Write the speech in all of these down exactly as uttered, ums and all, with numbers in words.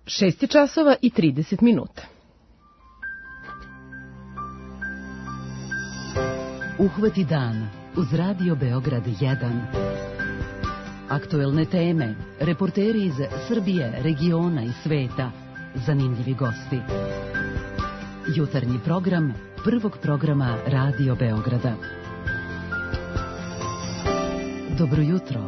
šest časova i trideset minuta. Uhvati dan uz Radio Beograd jedan. Aktuelne teme, reporteri iz Srbije, regiona i sveta, zanimljivi gosti. Jutarnji program prvog programa Radio Beograda. Dobro jutro.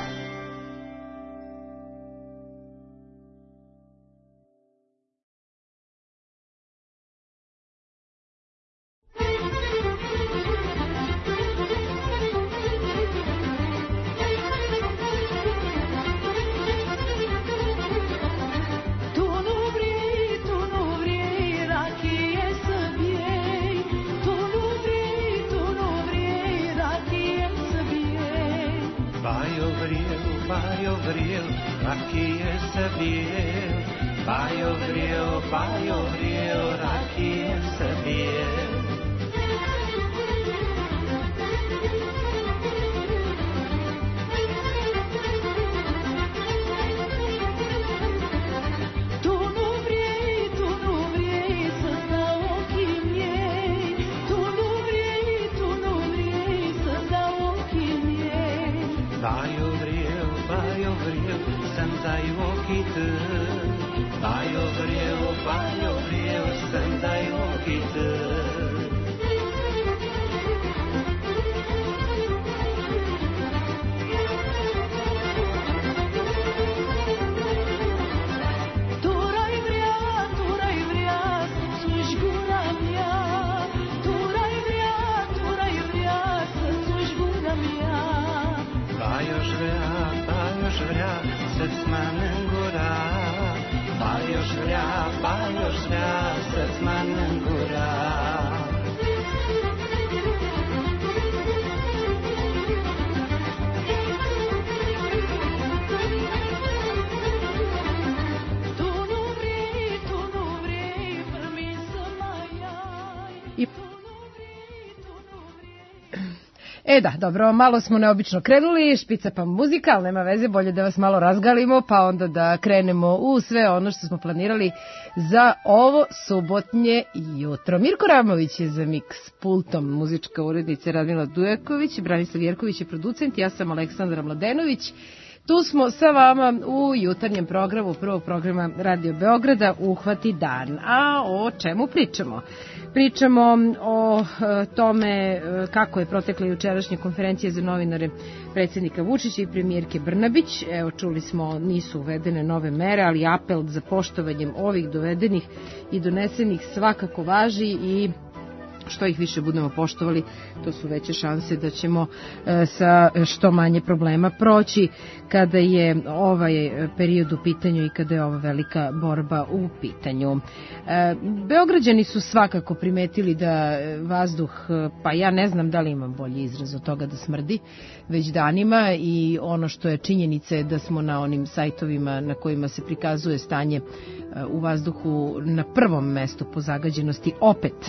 E da, dobro, malo smo neobično krenuli, špica pa muzika, ali nema veze, bolje da vas malo razgalimo, pa onda da krenemo u sve ono što smo planirali za ovo subotnje jutro. Mirko Ramović je za Mix pultom, muzička urednica Radmila Dujaković, Branislav Jerković je producent, ja sam Aleksandra Mladenović. Tu smo sa vama u jutarnjem programu prvog programa Radio Beograda Uhvati dan. A o čemu pričamo? Pričamo o tome kako je protekla jučerašnja konferencija za novinare predsjednika Vučića i premijerke Brnabić. Evo, čuli smo, nisu uvedene nove mere, ali apel za poštovanjem ovih dovedenih i donesenih svakako važi i što ih više budemo poštovali, to su veće šanse da ćemo e, sa što manje problema proći kada je ovaj period u pitanju i kada je ova velika borba u pitanju. E, Beograđani su svakako primetili da vazduh, pa ja ne znam da li imam bolji izraz od toga, da smrdi već danima, i ono što je činjenica je da smo na onim sajtovima na kojima se prikazuje stanje u vazduhu na prvom mestu po zagađenosti opet.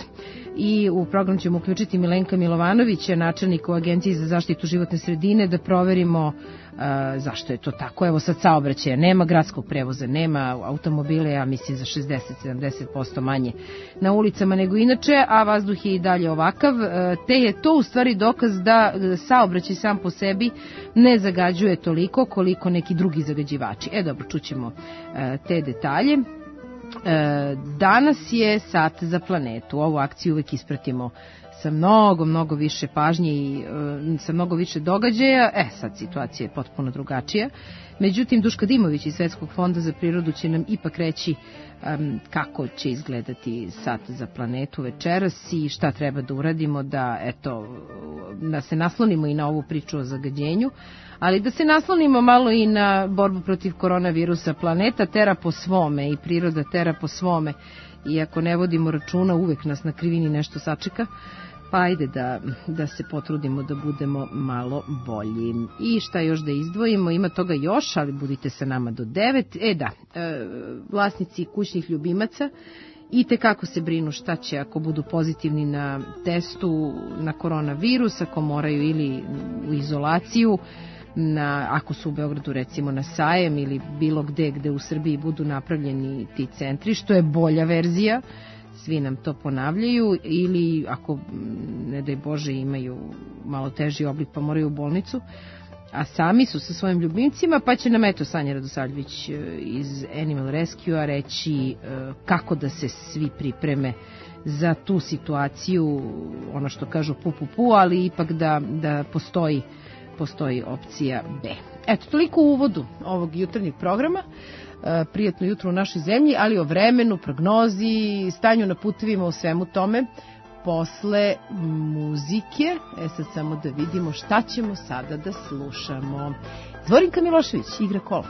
I u program ćemo uključiti Milenka Milovanovića, načelnika u Agenciji za zaštitu životne sredine, da proverimo uh, zašto je to tako. Evo, sad saobraćaja nema, gradskog prevoza nema, automobile, ja mislim, za šezdeset do sedamdeset posto manje na ulicama nego inače, a vazduh je i dalje ovakav, uh, te je to u stvari dokaz da saobraćaj sam po sebi ne zagađuje toliko koliko neki drugi zagađivači. E dobro, čućemo uh, te detalje. Danas je Sat za planetu. Ovu akciju uvek ispratimo sa mnogo, mnogo više pažnje i sa mnogo više događaja. E, sad situacija je potpuno drugačija. Međutim, Duška Dimović iz Svetskog fonda za prirodu će nam ipak reći um, kako će izgledati Sat za planetu večeras i šta treba da uradimo da, eto, da se naslonimo i na ovu priču o zagađenju, ali da se naslonimo malo i na borbu protiv koronavirusa. Planeta tera po svome i priroda tera po svome, i ako ne vodimo računa, uvek nas na krivini nešto sačeka. Pa ajde da, da se potrudimo da budemo malo bolji. I šta još da izdvojimo, ima toga još, ali budite sa nama do devet. E da, e, vlasnici kućnih ljubimaca i te kako se brinu šta će ako budu pozitivni na testu na koronavirus, ako moraju ili u izolaciju. na, ako su u Beogradu recimo na Sajem ili bilo gde gde u Srbiji budu napravljeni ti centri, što je bolja verzija, svi nam to ponavljaju, ili ako, ne daj Bože, imaju malo teži oblik pa moraju u bolnicu, a sami su sa svojim ljubimcima, pa će nam eto Sanja Radosavljević iz Animal Rescue-a reći kako da se svi pripreme za tu situaciju, ono što kažu pu pu pu, ali ipak da, da postoji, postoji opcija B. Eto, toliko u uvodu ovog jutarnjeg programa. Prijatno jutro u našoj zemlji, ali o vremenu, prognozi, stanju na putevima, o svemu tome posle muzike. E sad samo da vidimo šta ćemo sada da slušamo. Zvorinka Milošević, Igra kola.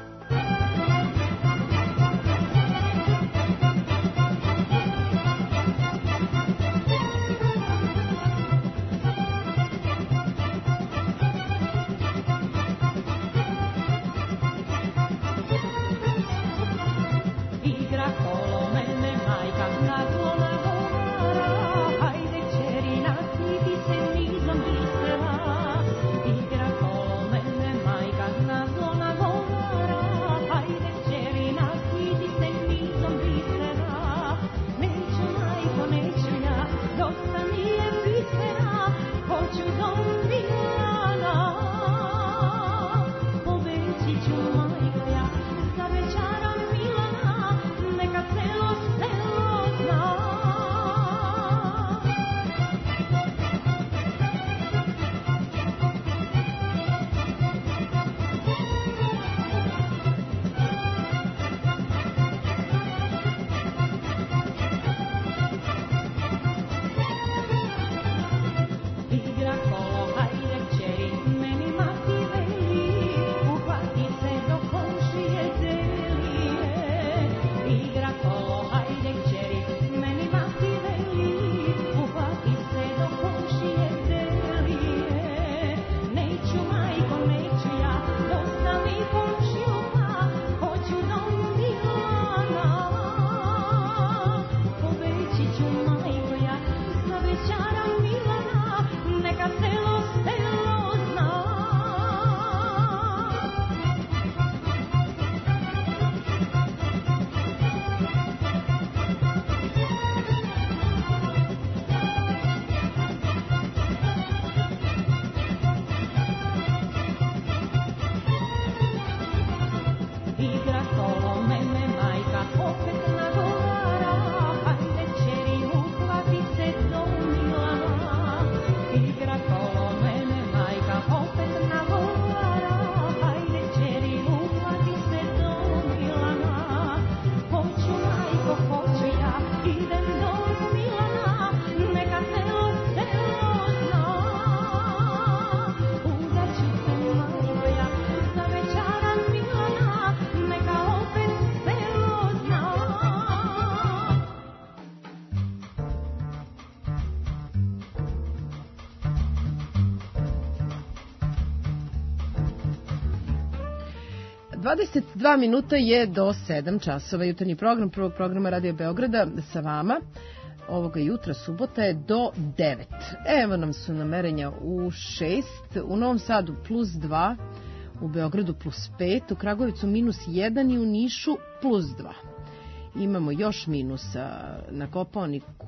dvadeset dva minuta je do sedam časova. Jutarnji program prvog programa Radio Beograda sa vama. Ovoga jutra, subota, je do devet. Evo nam su namerenja u šest, u Novom Sadu plus dva, u Beogradu plus pet, u Kragujevcu minus jedan i u Nišu plus dva. Imamo još minusa na Kopaoniku,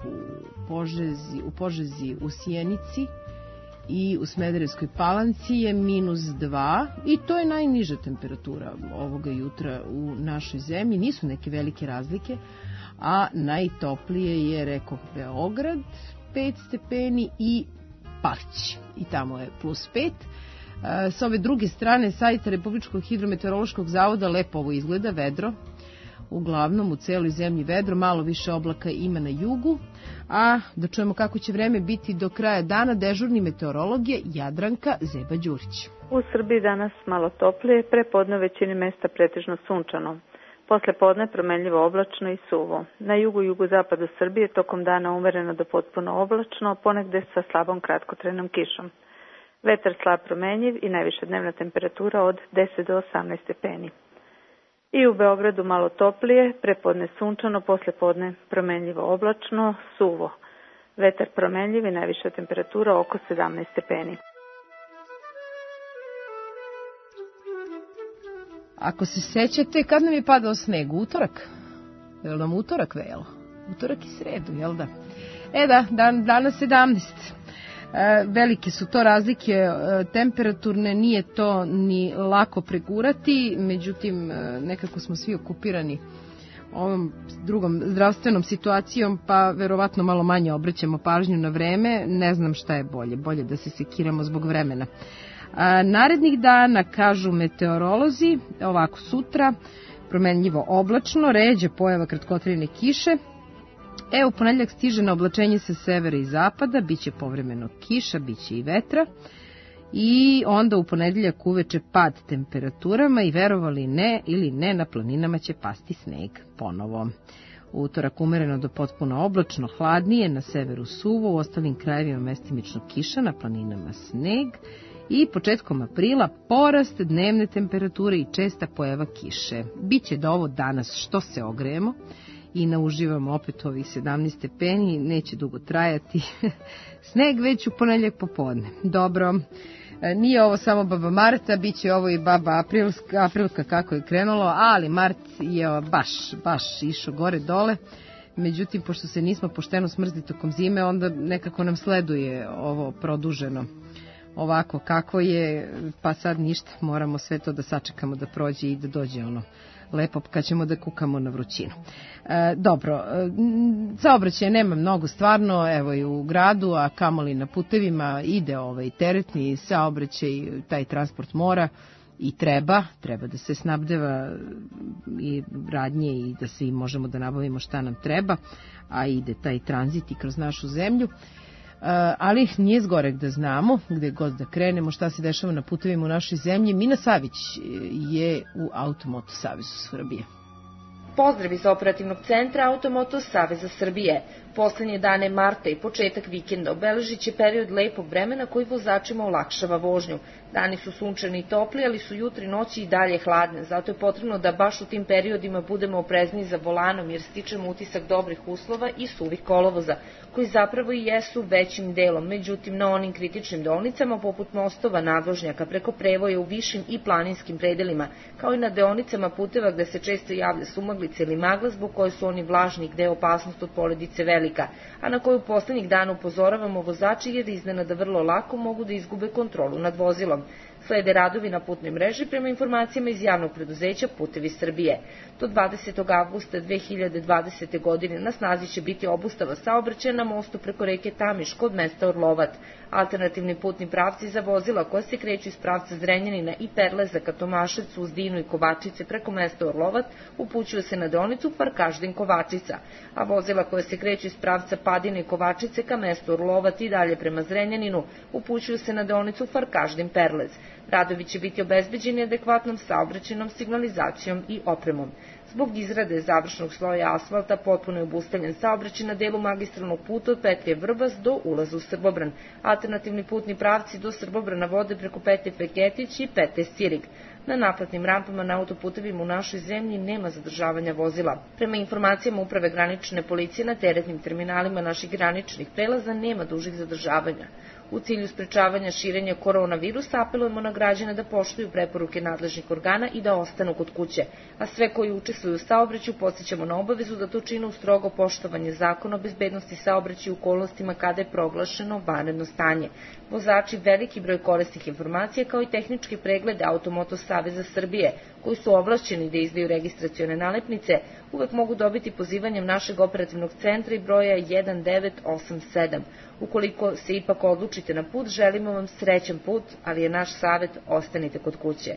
Požezi, u Požezi, u Sjenici i u Smederevskoj Palanci je minus dva i to je najniža temperatura ovoga jutra u našoj zemlji. Nisu neke velike razlike, a najtoplije je, rekao, Beograd, pet stepeni i Palić. I tamo je plus pet. S ove druge strane sajta Republičkog hidrometeorološkog zavoda lepo ovo izgleda, vedro. Uglavnom u celoj zemlji vedro, malo više oblaka ima na jugu, a da čujemo kako će vreme biti do kraja dana, dežurni meteorolog je Jadranka Zeba-Đurić. U Srbiji danas malo toplije, prepodne u većini mesta pretežno sunčano. Posle podne promenljivo oblačno i suvo. Na jugu i jugozapadu Srbije tokom dana umereno do potpuno oblačno, ponegde sa slabom kratkotrajnom kišom. Vetar slab promenljiv i najviša dnevna temperatura od deset do osamnaest stepeni. I u Beogradu malo toplije, prepodne sunčano, posle podne promenljivo oblačno, suvo. Vetar promenljiv i najviša temperatura oko sedamnaest stepeni. ako se sećate, kad nam je padao sneg? Utorak? Je li nam utorak vejalo? Utorak i sredu, jel da? E da, dan, danas sedamnaest. E, velike su to razlike e, temperaturne, nije to ni lako pregurati, međutim e, nekako smo svi okupirani ovom drugom zdravstvenom situacijom, pa verovatno malo manje obraćamo pažnju na vreme. Ne znam šta je bolje, bolje da se sekiramo zbog vremena. A, narednih dana, kažu meteorolozi, ovako sutra, promenljivo oblačno, ređe pojava kratkotrajne kiše. E, u ponedeljak stiže na oblačenje sa severa i zapada, biće povremeno kiša, biće i vetra. I onda u ponedeljak uveče pad temperaturama i verovali ne ili ne, na planinama će pasti sneg ponovo. U utorak umereno do potpuno oblačno, hladnije, na severu suvo, u ostalim krajevima mestimično kiša, na planinama sneg. I početkom aprila porast dnevne temperature i česta pojava kiše. Biće da ovo danas što se ogrejemo i nauživamo opet ovih sedamnaest stepeni, neće dugo trajati. Sneg već u ponedeljak popodne. Dobro, nije ovo samo baba Marta, bit će ovo i baba Aprilska, Aprilka kako je krenulo, ali Mart je baš, baš išao gore dole. Međutim, pošto se nismo pošteno smrzli tokom zime, onda nekako nam sleduje ovo produženo ovako kako je, pa sad ništa, moramo sve to da sačekamo da prođe i da dođe ono lepo kad ćemo da kukamo na vrućinu. E, dobro, e, saobraćaja nema mnogo stvarno, evo i u gradu, a kamoli na putevima ide ovaj teretni saobraćaj, taj transport mora i treba, treba da se snabdeva i radnje i da svi možemo da nabavimo šta nam treba, a ide taj tranzit i kroz našu zemlju. Ali nije zgorek da znamo gde god da krenemo šta se dešava na putevima u našoj zemlji. Mina Savić je u Automoto Savezu Srbije. Pozdrav iz operativnog centra Automoto Saveza Srbije. Poslednje dane marta i početak vikenda obeležit će period lepog vremena koji vozačima olakšava vožnju. Dani su sunčani i topli, ali su jutri noći i dalje hladne, zato je potrebno da baš u tim periodima budemo oprezniji za volanom jer stičemo utisak dobrih uslova i suvih kolovoza, koji zapravo i jesu većim delom, međutim na onim kritičnim deonicama poput mostova, nadvožnjaka, preko prevoja u višim i planinskim predelima, kao i na deonicama puteva gde se često javlja sumaglica ili magla zbog koje su oni vlažni gde je opasnost od poledice velika, a na koju poslednjih dana upozoravamo vozači jer iznenada vrlo lako mogu da izgube kontrolu nad vozilom. Slede radovi na putnoj mreži prema informacijama iz javnog preduzeća Putevi Srbije. Do dvadesetog avgusta dve hiljade dvadesete. godine na snazi će biti obustava saobraćaja na mostu preko reke Tamiš kod mesta Orlovat. Alternativni putni pravci za vozila koja se kreću iz pravca Zrenjanina i Perleza ka Tomaševcu, Uzdinu i Kovačice preko mesta Orlovat upućuju se na deonicu Farkašdin-Kovačica, a vozila koja se kreću iz pravca Padine i Kovačice ka mestu Orlovat i dalje prema Zrenjaninu upućuju se na deonicu Farkašdin-Perlez. Radovi će biti obezbeđeni adekvatnom saobraćajnom signalizacijom i opremom. Zbog izrade završnog sloja asfalta potpuno je obustavljen saobraćaj na delu magistralnog puta od Petlje Vrbas do ulaza u Srbobran. Alternativni putni pravci do Srbobrana vode preko Petlje Feketić i Petlje Stirig. Na naplatnim rampama na autoputevima u našoj zemlji nema zadržavanja vozila. Prema informacijama Uprave granične policije na teretnim terminalima naših graničnih prelaza nema dužih zadržavanja. U cilju sprečavanja širenja koronavirusa apelujemo na građane da poštuju preporuke nadležnih organa i da ostanu kod kuće, a sve koji učestvuju u saobraćaju podsećamo na obavezu da to čine u strogo poštovanje zakona o bezbednosti saobraćaja u okolnostima kada je proglašeno vanredno stanje. Vozači veliki broj korisnih informacija kao i tehnički preglede Automoto Saveza Srbije, koji su ovlašćeni da izdaju registracione nalepnice, uvek mogu dobiti pozivanjem našeg operativnog centra i broja jedan devet osam sedam. Ukoliko se ipak odlučite na put, želimo vam srećan put, ali je naš savjet ostanite kod kuće.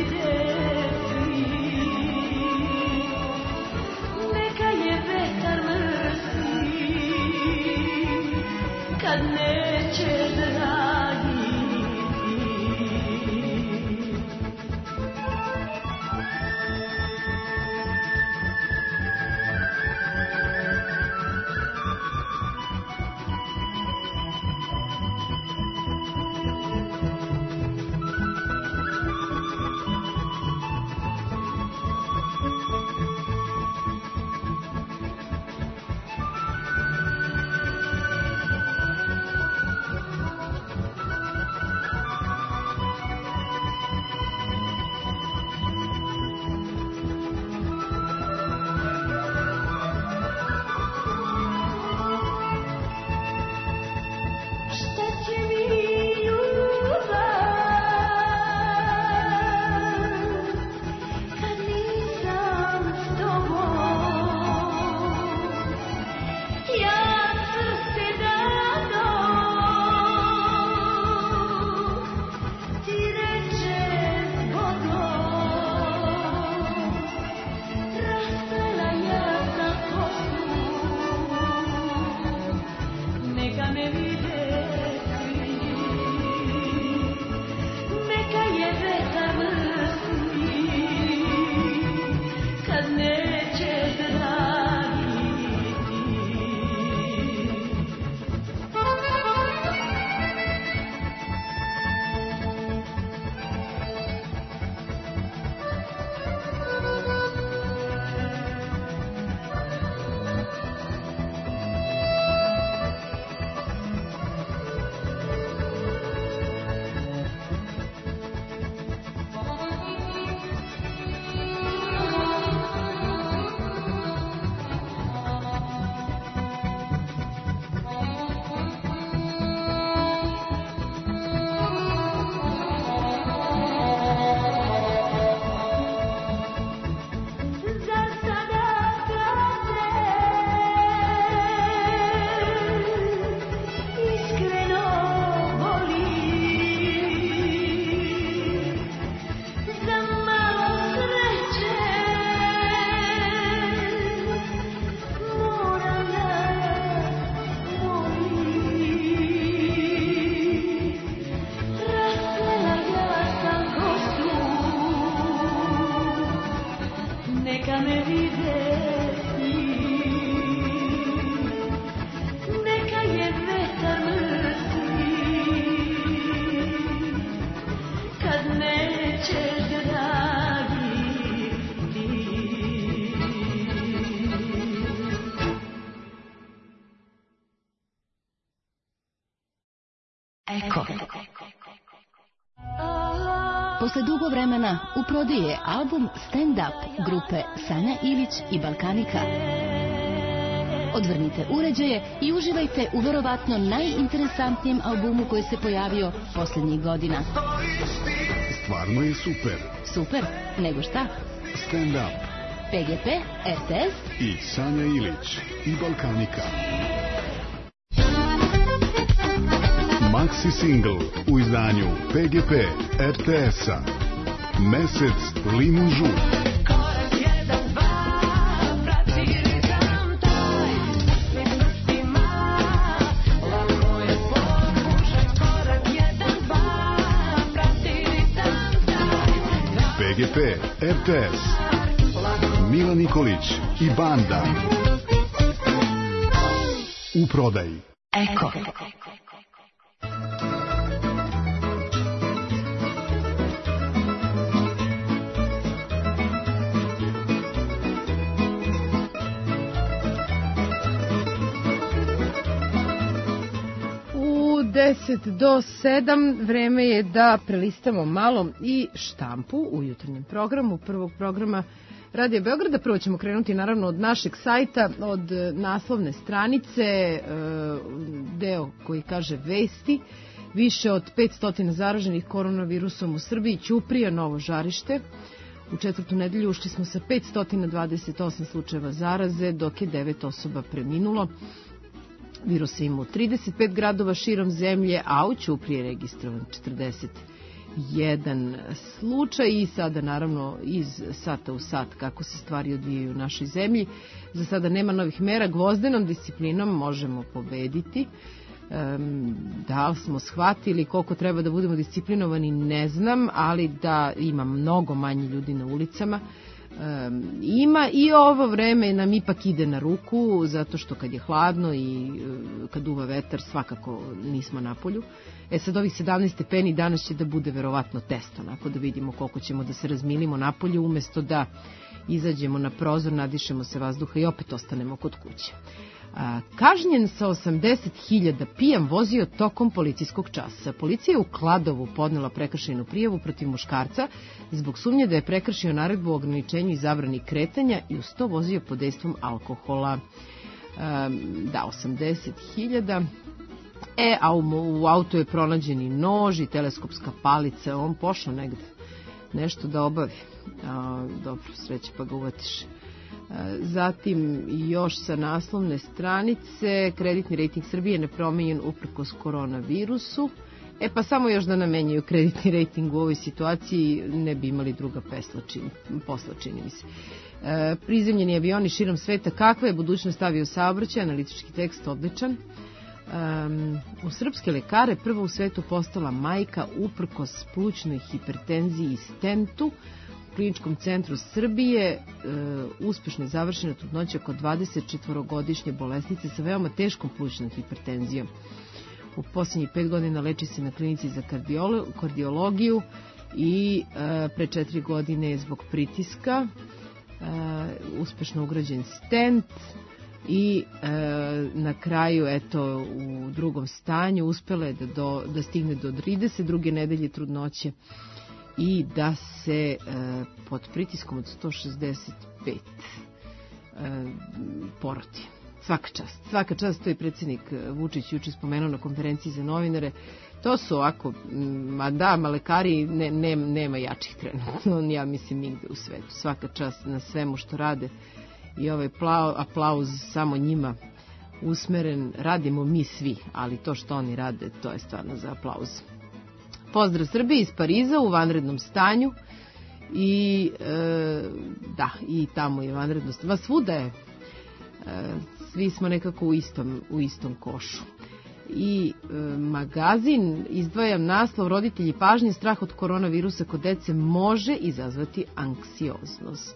Eko. Posle dugo vremena u prodaji je album Stand Up grupe Sanja Ilić i Balkanika. Odvrnite uređaje i uživajte u verovatno najinteresantnijem albumu koji se pojavio posljednjih godina. Stvarno je super. Super? Nego šta? Stand Up. P G P, R T S i Sanja Ilić i Balkanika. Maxi single u izdanju P G P R T S-a. Mesec limun žut. P G P R T S. Mila Nikolić i banda. U prodaji. Eko. deset do sedam, vreme je da prelistamo malo i štampu u jutarnjem programu, prvog programa Radija Beograda. Prvo ćemo krenuti naravno od našeg sajta, od naslovne stranice, deo koji kaže vesti. Više od petsto zaraženih koronavirusom u Srbiji, Ćuprija, novo žarište. U četvrtu nedelju ušli smo sa petsto dvadeset osam slučajeva zaraze, dok je devet osoba preminulo. Virus ima u trideset pet gradova širom zemlje, a u Ćupriji je registrovan četrdeset jedan slučaj i sada naravno iz sata u sat kako se stvari odvijaju u našoj zemlji. Za sada nema novih mera, gvozdenom disciplinom možemo pobediti. Um, da li smo shvatili koliko treba da budemo disciplinovani ne znam, ali da ima mnogo manje ljudi na ulicama um, ima i ovo vreme nam ipak ide na ruku, zato što kad je hladno i uh, kad duva vetar svakako nismo na polju. E sad ovih sedamnaest stepeni danas će da bude verovatno test, onako da vidimo koliko ćemo da se razmilimo na polju umesto da izađemo na prozor, nadišemo se vazduha i opet ostanemo kod kuće. A, kažnjen sa osamdeset hiljada pijan vozio tokom policijskog časa. Policija je u Kladovu podnela prekršajnu prijavu protiv muškarca zbog sumnje da je prekršio naredbu o ograničenju i zabrani kretanja i uz to vozio pod dejstvom alkohola. A, da, osamdeset hiljada. E, a u, u autu je pronađeni nož i teleskopska palica. On pošao negde nešto da obavi. A, dobro, sreće pa ga uvatiš. Zatim još sa naslovne stranice, kreditni rejting Srbije nepromenjen uprkos koronavirusu. E pa samo još da namenjaju kreditni rejting u ovoj situaciji, ne bi imali druga posla, čini mi se. E, prizemljeni avioni širom sveta, kakva je budućnost aviosaobraćaja, analitički tekst odličan. Um, u srpske lekare prvo u svetu postala majka uprkos plućnoj hipertenziji i stentu. U Kliničkom centru Srbije e, uspešno je završena trudnoća kod dvadesetčetvorogodišnje bolesnice sa veoma teškom plućnom hipertenzijom. U posljednjih pet godina leči se na klinici za kardiolo, kardiologiju i e, pre četiri godine je zbog pritiska e, uspešno ugrađen stent i e, na kraju eto u drugom stanju uspela je da, do, da stigne do trideset druge nedelje trudnoće i da se e, pod pritiskom od sto šezdeset pet e, porodi. Svaka čast. Svaka čast, to je predsjednik Vučić juče spomenuo na konferenciji za novinare. To su ovako, ma da, ma lekari ne, ne, nema jačih trenutno, ja mislim nigde u svetu. Svaka čast na svemu što rade i ovaj plau, aplauz samo njima usmeren. Radimo mi svi, ali to što oni rade, to je stvarno za aplauz. Pozdrav Srbije iz Pariza u vanrednom stanju i e, da, i tamo je vanredno stanju. Svuda je, e, svi smo nekako u istom, u istom košu. I e, magazin, izdvajam naslov, roditelji pažnje, strah od koronavirusa kod dece može izazvati anksioznost.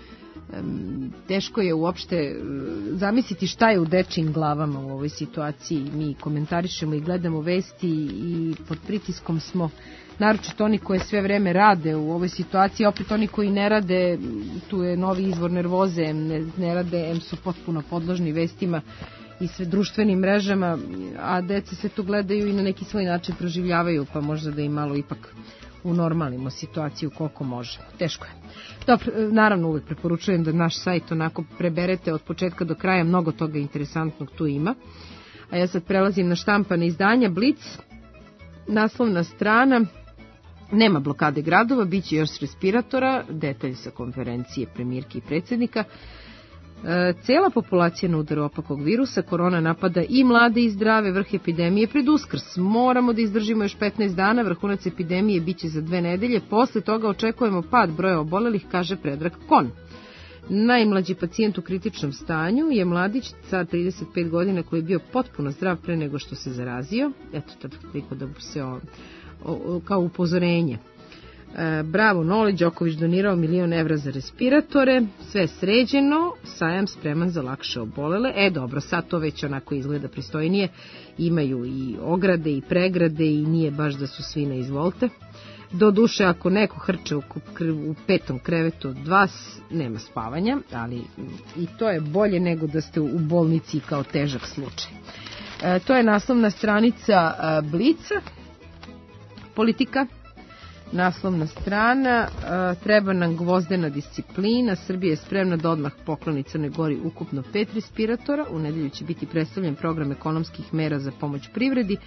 Teško je uopšte zamisliti šta je u dečijim glavama u ovoj situaciji. Mi komentarišemo i gledamo vesti i pod pritiskom smo, naročito oni koji sve vreme rade u ovoj situaciji, opet oni koji ne rade, tu je novi izvor nervoze, ne, ne rade, em su potpuno podložni vestima i sve društvenim mrežama, a deca sve to gledaju i na neki svoj način proživljavaju, pa možda da im malo ipak unormalimo situaciju koliko možemo. Teško je. Dobro, naravno uvijek preporučujem da naš sajt onako preberete od početka do kraja, mnogo toga interesantnog tu ima. A ja sad prelazim na štampane izdanja. Blic, naslovna strana, nema blokade gradova, bit će još respiratora, detalj sa konferencije premijerke i predsjednika. E, cela populacija na udaru opakog virusa, korona napada i mlade i zdrave, vrh epidemije pred Uskrs. Moramo da izdržimo još petnaest dana, vrhunac epidemije biće za dve nedelje, posle toga očekujemo pad broja obolelih, kaže Predrag Kon. Najmlađi pacijent u kritičnom stanju je mladić, car trideset pet godina, koji je bio potpuno zdrav pre nego što se zarazio. Eto, tako da se o, o, kao upozorenje. E, bravo Nole, Đoković donirao milion evra za respiratore, sve sređeno, sajam spreman za lakše obolele. E dobro, sad to već onako izgleda pristojnije, imaju i ograde i pregrade i nije baš da su svi na izvolte. Do duše, ako neko hrče u, u petom krevetu od vas, nema spavanja, ali i to je bolje nego da ste u bolnici kao težak slučaj. E, to je naslovna stranica a, Blica, politika. Naslovna strana, a, treba nam gvozdena disciplina, Srbija je spremna da odmah pokloni Crnoj Gori ukupno pet respiratora, u nedelju će biti predstavljen program ekonomskih mera za pomoć privredi,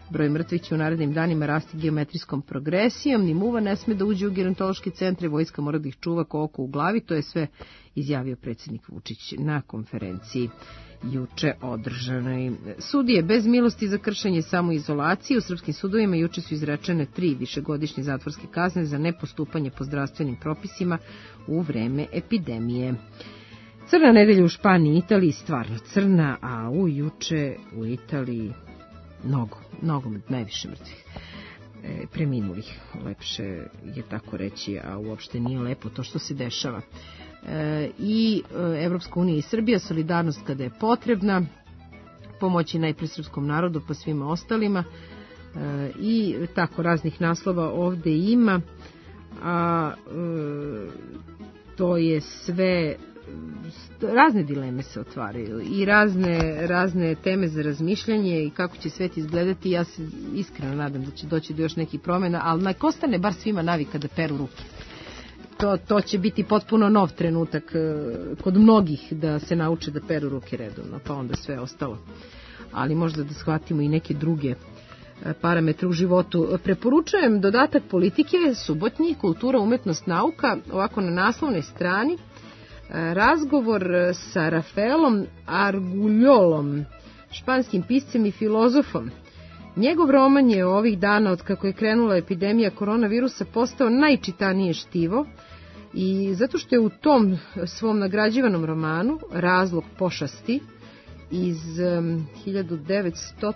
Broj mrtvih će u narednim danima rasti geometrijskom progresijom, ni muva ne sme da uđe u gerontološke centre, vojska mora da ih čuva ko oko u glavi, to je sve izjavio predsjednik Vučić na konferenciji juče održanoj. Sudije bez milosti za kršenje samoizolacije. U srpskim sudovima juče su izrečene tri višegodišnje zatvorske kazne za nepostupanje po zdravstvenim propisima u vreme epidemije. Crna nedelja u Španiji i Italiji, stvarno crna, a u juče u Italiji mnogo, mnogo najviše mrtvih. E, preminulih, lepše je tako reći, a uopšte nije lepo to što se dešava. E, I e, Evropska unija i Srbija, solidarnost kada je potrebna, pomoći najpre srpskom narodu pa svima ostalima, e, i tako raznih naslova ovde ima, a e, to je sve, razne dileme se otvaraju i razne, razne teme za razmišljanje i kako će svet izgledati. Ja se iskreno nadam da će doći do još nekih promjena, ali nek ostane bar svima navika da peru ruke. To, to će biti potpuno nov trenutak kod mnogih da se nauče da peru ruke redovno, pa onda sve ostalo. Ali možda da shvatimo i neke druge parametre u životu. Preporučujem dodatak politike, subotnji, kultura, umetnost, nauka, ovako na naslovnoj strani. Razgovor sa Rafaelom Argullolom, španskim piscem i filozofom. Njegov roman je ovih dana, od kako je krenula epidemija koronavirusa, postao najčitanije štivo i zato što je u tom svom nagrađivanom romanu Razlog pošasti iz hiljadu devetsto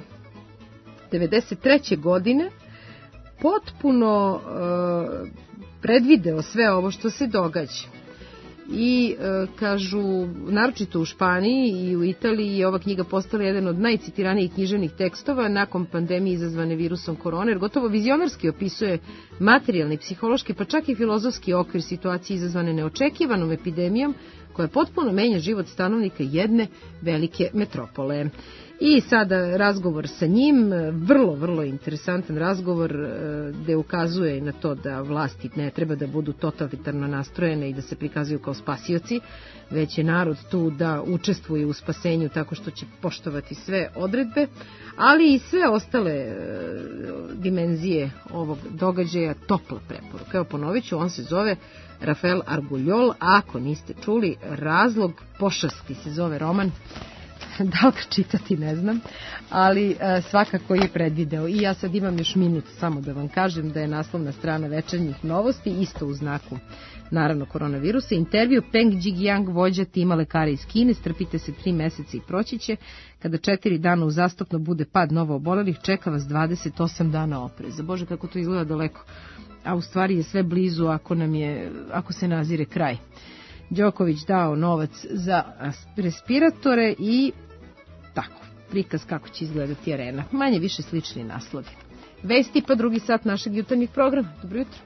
devedeset treće. godine potpuno uh, predvideo sve ovo što se događa. I e, kažu, naročito u Španiji i u Italiji je ova knjiga postala jedan od najcitiranijih književnih tekstova nakon pandemije izazvane virusom korone, jer gotovo vizionarski opisuje materijalni, psihološki, pa čak i filozofski okvir situacije izazvane neočekivanom epidemijom koja potpuno menja život stanovnika jedne velike metropole. I sada razgovor sa njim, vrlo, vrlo interesantan razgovor gde ukazuje na to da vlasti ne treba da budu totalitarno nastrojene i da se prikazuju kao spasioci, već je narod tu da učestvuje u spasenju tako što će poštovati sve odredbe, ali i sve ostale dimenzije ovog događaja, topla preporuka. Evo ponovit ću, on se zove Rafael Argullol, a ako niste čuli, Razlog pošasti se zove roman. Da li ga čitati, ne znam, ali e, svakako je predvideo. I ja sad imam još minut samo da vam kažem da je naslovna strana Večernjih novosti, isto u znaku, naravno, koronavirusa. Intervju Peng Jigyang, vođa tima lekara iz Kine, strpite se tri meseca i proći će. Kada četiri dana uzastopno bude pad novo obolelih, čeka vas dvadeset osam dana opreza. Bože, kako to izgleda daleko. A u stvari je sve blizu ako, nam je, ako se nazire kraj. Đoković dao novac za respiratore i tako, prikaz kako će izgledati arena. Manje više slični naslovi. Vesti pa drugi sat našeg jutarnjeg programa. Dobro jutro.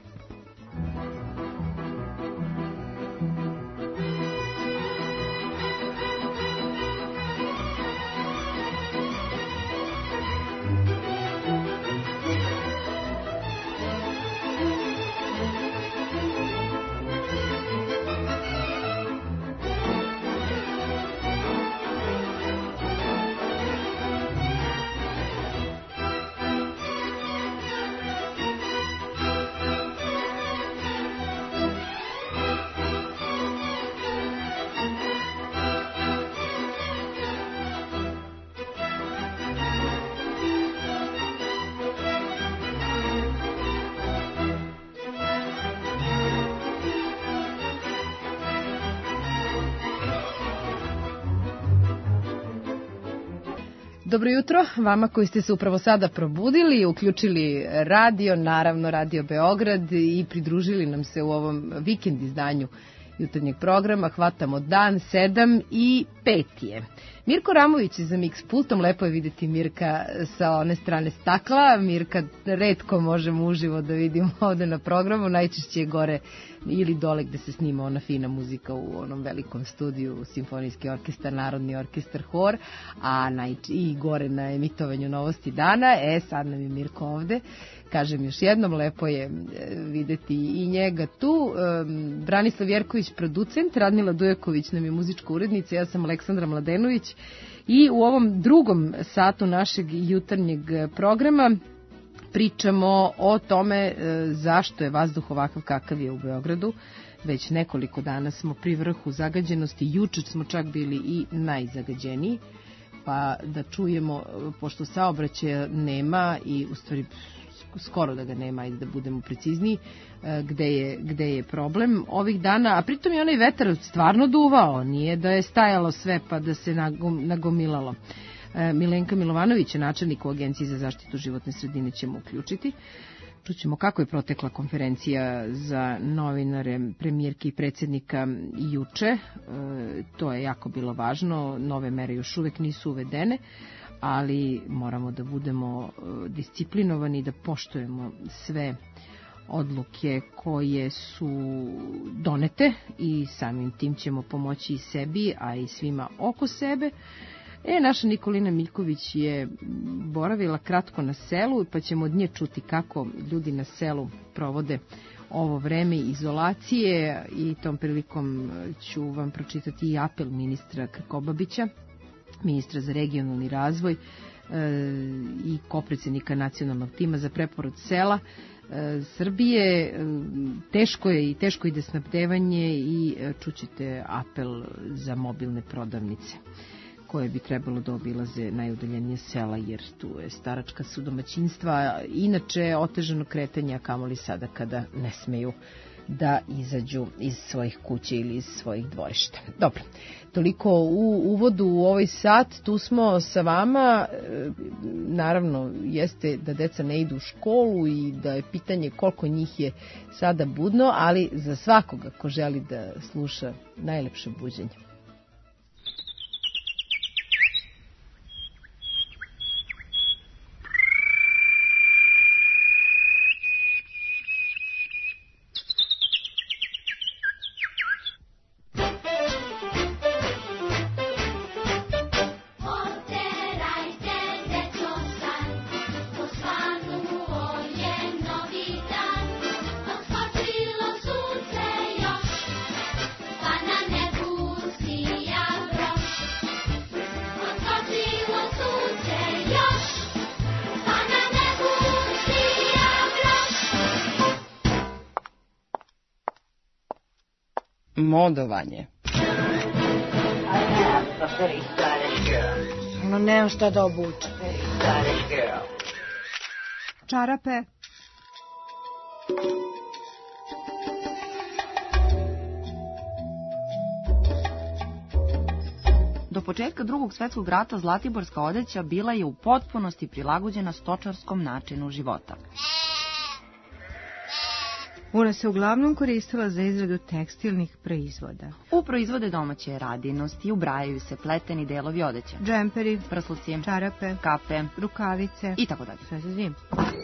Dobro jutro vama koji ste se upravo sada probudili, uključili radio, naravno Radio Beograd, i pridružili nam se u ovom vikend izdanju jutarnjeg programa. Hvatamo dan, sedam i pet je. Mirko Ramović je za Mix pultom, lepo je vidjeti Mirka sa one strane stakla. Mirka retko možemo uživo da vidimo ovde na programu, najčešće je gore ili dole gde se snima ona fina muzika u onom velikom studiju, Simfonijski orkestar, Narodni orkestar, hor, a najč i gore na emitovanju Novosti dana. E, sad nam je Mirko ovde. Kažem još jednom, lepo je videti i njega tu. Branislav Jerković, producent, Radmila Dujaković nam je muzička urednica, ja sam Aleksandra Mladenović I u ovom drugom satu našeg jutarnjeg programa pričamo o tome zašto je vazduh ovakav kakav je u Beogradu. Već nekoliko dana smo pri vrhu zagađenosti, juče smo čak bili i najzagađeniji, pa da čujemo, pošto saobraćaja nema i u stvari skoro da ga nema, ajde da budemo precizniji, gde je, gde je problem ovih dana, a pritom je onaj vetar stvarno duvao, nije da je stajalo sve pa da se nagomilalo. Milenka Milovanović, načelnik u Agenciji za zaštitu životne sredine, ćemo uključiti. Čućemo kako je protekla konferencija za novinare, premijerke i predsjednika juče. E, to je jako bilo važno. Nove mere još uvek nisu uvedene, ali moramo da budemo disciplinovani i da poštujemo sve odluke koje su donete i samim tim ćemo pomoći i sebi, a i svima oko sebe. E, naša Nikolina Miljković je boravila kratko na selu, pa ćemo od nje čuti kako ljudi na selu provode ovo vreme izolacije i tom prilikom ću vam pročitati i apel ministra Krkobabića, ministra za regionalni razvoj e, i kopredsednika nacionalnog tima za preporod sela e, Srbije. E, teško je i teško ide snabdevanje i e, čućete apel za mobilne prodavnice koje bi trebalo da obilaze najudaljenije sela, jer tu je staračka su domaćinstva, inače otežano kretanje, a kamoli sada kada ne smeju da izađu iz svojih kuća ili iz svojih dvorišta. Dobro, toliko u uvodu u ovaj sat, tu smo sa vama, naravno jeste da deca ne idu u školu i da je pitanje koliko njih je sada budno, ali za svakoga ko želi da sluša najlepše buđenje. Modovanje. No, nemam šta da obučem. Čarape. Do početka Drugog svjetskog rata zlatiborska odeća bila je u potpunosti prilagođena stočarskom načinu života. Ona se uglavnom koristila za izradu tekstilnih proizvoda. U proizvode domaće radinosti ubrajaju se pleteni delovi odeće. Džemperi, prsluci, čarape, kape, rukavice i tako dalje. Sve za zimu.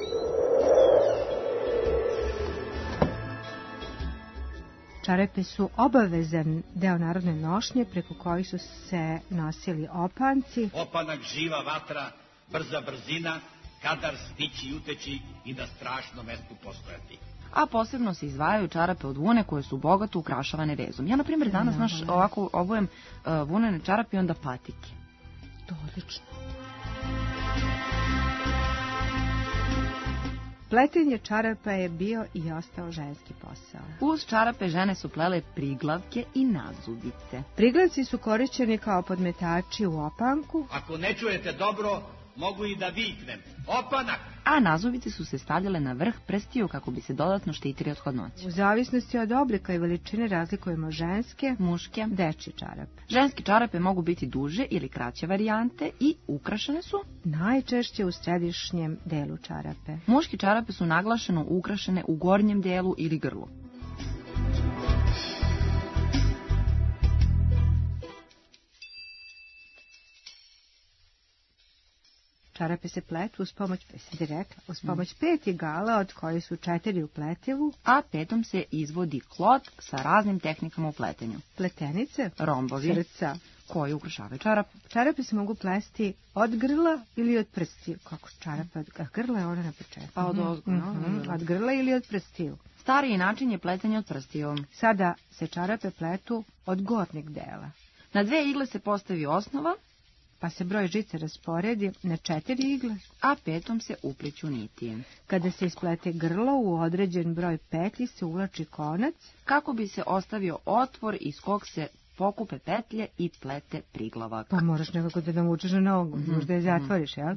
Čarape su obavezan deo narodne nošnje preko kojih su se nosili opanci. Opanak živa vatra, brza brzina, kadar stići i uteći i na strašnom mestu postojati. A posebno se izdvajaju čarape od vune koje su bogato ukrašavane vezom. Ja, na primjer, danas no, naš, ovako obujem uh, vunene čarape i onda patike. To odlično. Pletenje čarapa je bio i ostao ženski posao. Uz čarape žene su plele priglavke i nazubice. Priglavci su korišćeni kao podmetači u opanku. Ako ne čujete dobro, mogu i da viknem. Opanak! A nazubice su se stavljale na vrh prstiju kako bi se dodatno štitili od hladnoće. U zavisnosti od oblika i veličine razlikujemo ženske, muške, dečje čarape. Ženske čarape mogu biti duže ili kraće varijante i ukrašene su najčešće u središnjem delu čarape. Muške čarape su naglašeno ukrašene u gornjem delu ili grlu. Čarape se pletu uz pomoć, sad je rekla, uz pomoć pet igala, od koji su četiri u pletivu, a petom se izvodi klot sa raznim tehnikama u pletenju. Pletenice, rombovi, srca, koji ukrašavaju čarape. Čarape se mogu plesti od grla ili od prstiju. Kako čarape od grla je ona na početku? Pa od ozgo, no? Mm-hmm. Od grla ili od prstiju. Stariji način je pletanje od prstiju. Sada se čarape pletu od gornjeg dela. Na dve igle se postavi osnova, pa se broj žica rasporedi na četiri igle, a petom se upliću niti. Kada se isplete grlo u određen broj petlji se uvlači konac, kako bi se ostavio otvor iz kog se pokupe petlje i plete priglavak. Pa moraš nekako da navučeš na nogu, mm-hmm. možda je zatvoriš, jel?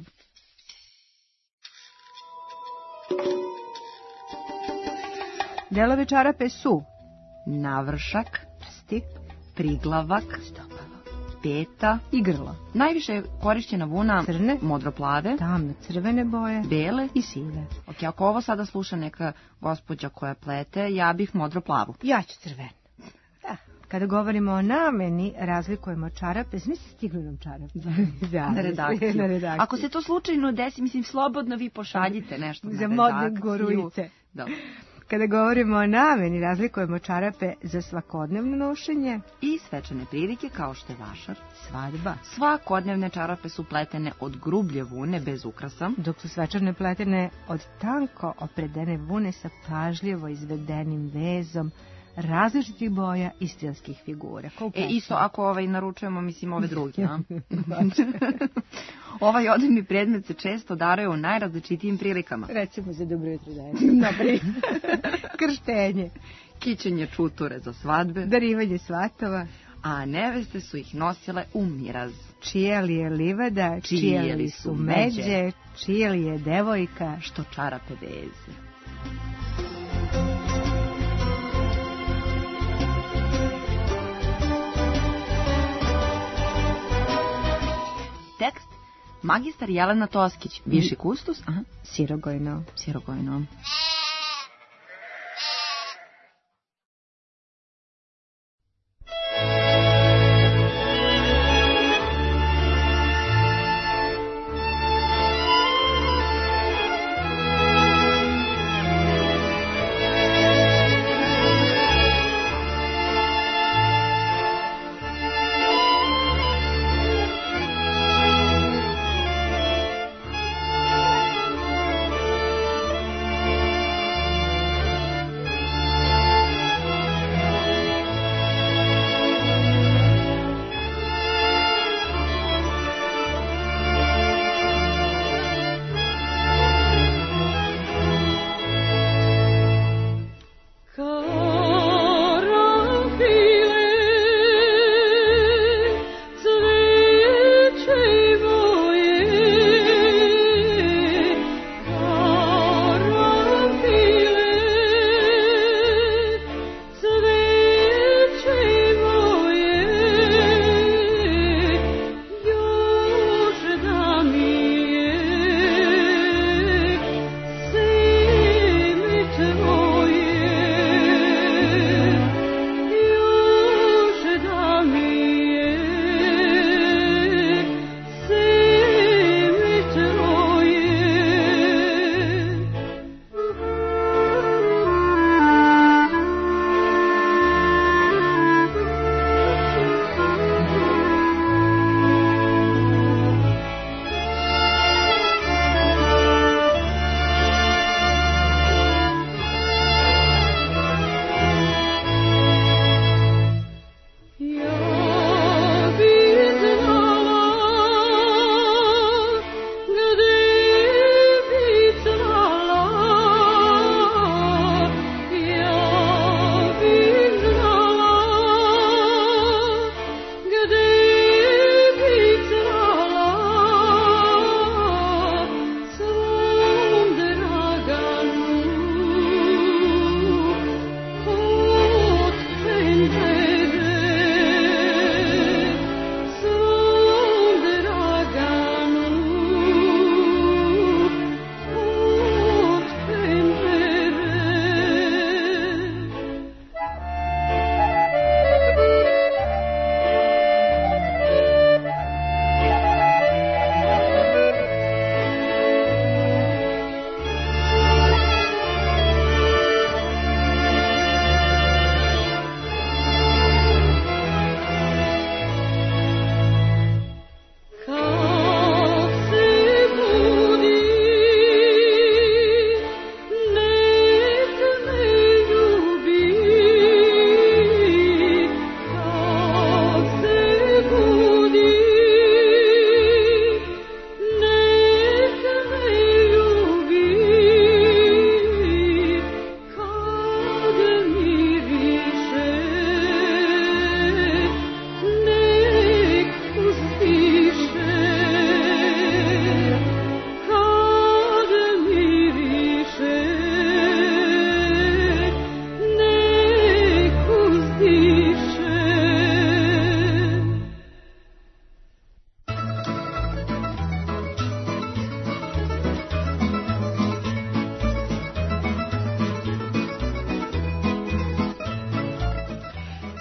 Delovi čarape su navršak, prsti, priglavak, stopalo, peta i grlo. Najviše je korišćena vuna crne, modroplave, tamno crvene boje, bele i sive. Ok, ako ovo sada sluša neka gospođa koja plete, ja bih modroplavu. Ja ću crvenu. Da. Kada govorimo o nameni, razlikujemo čarape. Smisli stigli nam čarape. Da, na redakciju. Na redakciju. Ako se to slučajno desi, mislim, slobodno vi pošaljite nešto na za redakciju. modne gorujice. Dobro. Kada govorimo o nameni, razlikujemo čarape za svakodnevno nošenje i svečane prilike kao što je vašar, svadba. Svakodnevne čarape su pletene od grublje vune bez ukrasa, dok su svečane pletene od tanko opredene vune sa pažljivo izvedenim vezom različitih boja i stilskih figura. E, isto ako ovaj naručujemo, mislim, ove druge. Ovaj odevni predmet se često daruje u najrazličitijim prilikama. Recimo za dobro jutro daje. Krštenje. Kićenje čuture za svadbe. Darivanje svatova. A neveste su ih nosile u miraz. Čija li je livada, čija li su međe, čija li je devojka, što čarape veze. Tekst magistar Jelena Toskić, viši kustos, aha, Sirogojno. Sirogojno.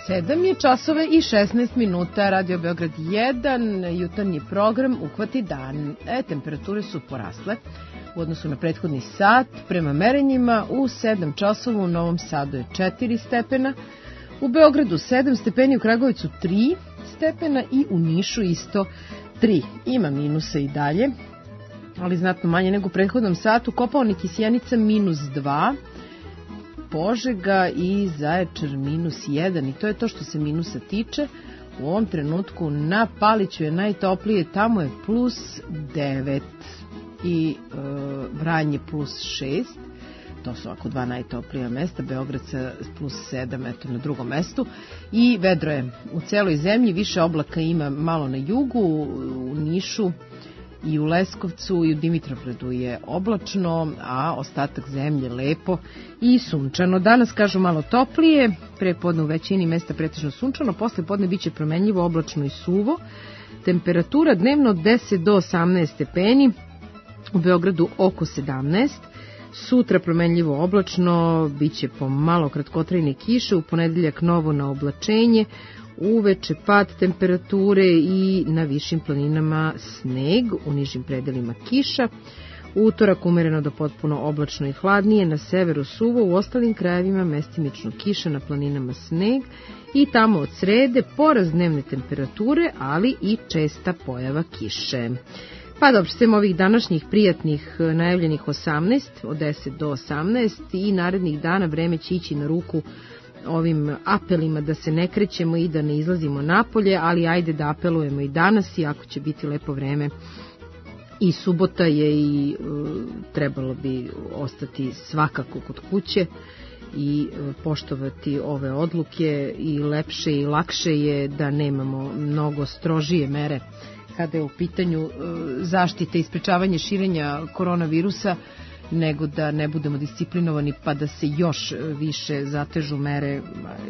sedam je časova i šesnaest minuta, Radio Beograd jedan, jutarnji program Uhvati dan. E, temperature su porasle u odnosu na prethodni sat. Prema merenjima u sedam časova u Novom Sadu je četiri stepena, u Beogradu sedam stepeni, u Kragujevcu tri stepena i u Nišu isto tri. Ima minusa i dalje, ali znatno manje nego u prethodnom satu. Kopaonik i Sjenica minus dva, Požega i Zaječar minus jedan, i to je to što se minusa tiče. U ovom trenutku na Paliću je najtoplije, tamo je plus devet i e, Vranje plus šest. To su ovako dva najtoplija mesta, Beograd sa plus sedam, eto na drugom mestu. I vedro je u celoj zemlji, više oblaka ima malo na jugu, u Nišu i u Leskovcu i u Dimitrovgradu je oblačno, a ostatak zemlje lepo i sunčano. Danas kažu malo toplije, pre podne u većini mesta pretežno sunčano, posle podne biće promenljivo, oblačno i suvo. Temperatura dnevno od deset do osamnaest stepeni, u Beogradu oko sedamnaest. Sutra promenljivo oblačno, biće pomalo kratkotrajne kiše, u ponedeljak novo na oblačenje, uveče pad temperature i na višim planinama sneg, u nižim predelima kiša. Utorak umereno do potpuno oblačno i hladnije, na severu suvo, u ostalim krajevima mestimično kiša, na planinama sneg i tamo od srede porast dnevne temperature, ali i česta pojava kiše. Pa dobro, sem ovih današnjih prijatnih najavljenih osamnaest, od deset do osamnaest, i narednih dana vreme će ići na ruku ovim apelima da se ne krećemo i da ne izlazimo napolje, ali ajde da apelujemo i danas, i ako će biti lepo vreme i subota je i e, trebalo bi ostati svakako kod kuće i e, poštovati ove odluke, i lepše i lakše je da nemamo mnogo strožije mere kada je u pitanju zaštite i sprečavanje širenja koronavirusa, nego da ne budemo disciplinovani pa da se još više zatežu mere.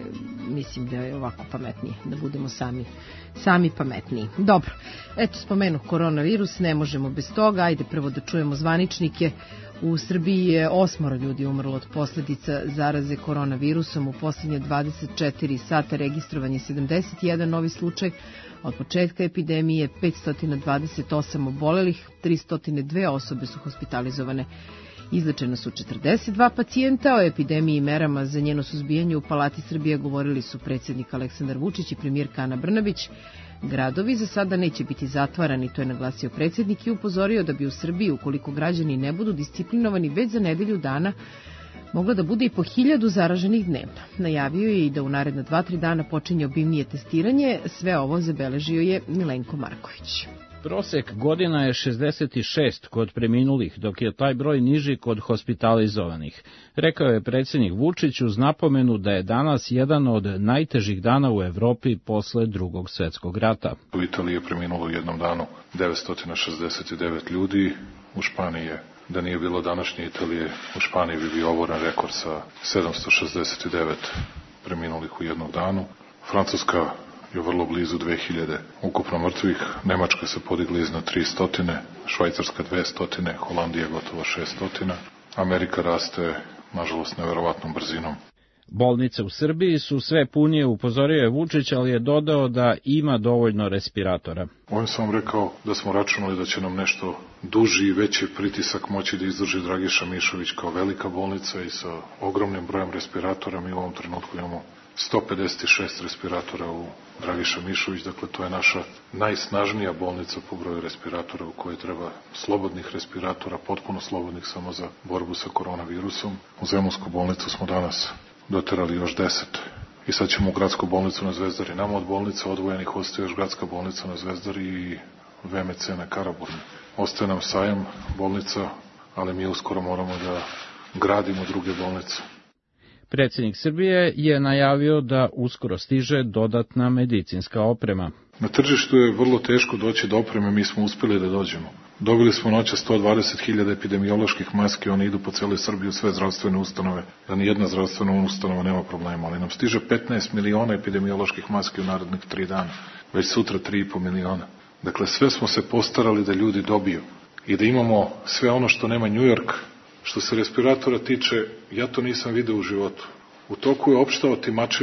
Mislim da je ovako pametnije, da budemo sami, sami pametniji. Dobro, eto, spomenu koronavirus, ne možemo bez toga. Ajde prvo da čujemo zvaničnike. U Srbiji je osmoro ljudi umrlo od posledica zaraze koronavirusom. U posljednje dvadeset četiri sata registrovan je sedamdeset jedan novi slučaj. Od početka epidemije petsto dvadeset osam obolelih, tristo dve osobe su hospitalizovane. Izlečena su četrdeset dva pacijenta. O epidemiji i merama za njeno suzbijanje u Palati Srbije govorili su predsjednik Aleksandar Vučić i premijerka Ana Brnabić. Gradovi za sada neće biti zatvarani, to je naglasio predsjednik i upozorio da bi u Srbiji, ukoliko građani ne budu disciplinovani, već za nedelju dana moglo da bude i po hiljadu zaraženih dnevno. Najavio je i da u naredna dva tri dana počinje obimnije testiranje. Sve ovo zabeležio je Milenko Marković. Prosek godina je šezdeset šest kod preminulih, dok je taj broj niži kod hospitalizovanih. Rekao je predsjednik Vučić uz napomenu da je danas jedan od najtežih dana u Evropi posle Drugog svjetskog rata. U Italiji je preminulo u jednom danu devetsto šezdeset devet ljudi, u Španiji je, da nije bilo današnje Italije, u Španiji bi bio oboran rekord sa sedamsto šezdeset devet preminulih u jednom danu. Francuska je vrlo blizu dve hiljade ukupno mrtvih, Nemačka se podigla iznad tristo, Švajcarska dvesta, Holandija gotovo šesto, Amerika raste, nažalost, neverovatnom brzinom. Bolnice u Srbiji su sve punije, upozorio je Vučić, ali je dodao da ima dovoljno respiratora. Ovim sam vam rekao da smo računali da će nam nešto duži i veći pritisak moći da izdrži Dragiša Mišović kao velika bolnica i sa ogromnim brojem respiratora. Mi u ovom trenutku imamo sto pedeset šest respiratora u Dragiša Mišović, dakle to je naša najsnažnija bolnica po broju respiratora, u kojoj treba slobodnih respiratora, potpuno slobodnih samo za borbu sa koronavirusom. U Zemunsku bolnicu smo danas doterali još deset. I sad ćemo u gradsku bolnicu na Zvezdari. Nama od bolnica odvojenih ostaje još gradska bolnica na Zvezdari i V M C na Karaburmi. Ostaje nam Sajam bolnica, ali mi uskoro moramo da gradimo druge bolnice. Predsjednik Srbije je najavio da uskoro stiže dodatna medicinska oprema. Na tržištu je vrlo teško doći do opreme, mi smo uspjeli da dođemo. Dobili smo noća sto dvadeset hiljada epidemioloških maski, one idu po cijeloj Srbiji u sve zdravstvene ustanove, da ni jedna zdravstvena ustanova nema problema, ali nam stiže petnaest miliona epidemioloških maski u narednih tri dana, već sutra tri i po miliona. Dakle, sve smo se postarali da ljudi dobiju i da imamo sve ono što nema New York. Što se respiratora tiče, ja to nisam video u životu. U toku je opšta otimačina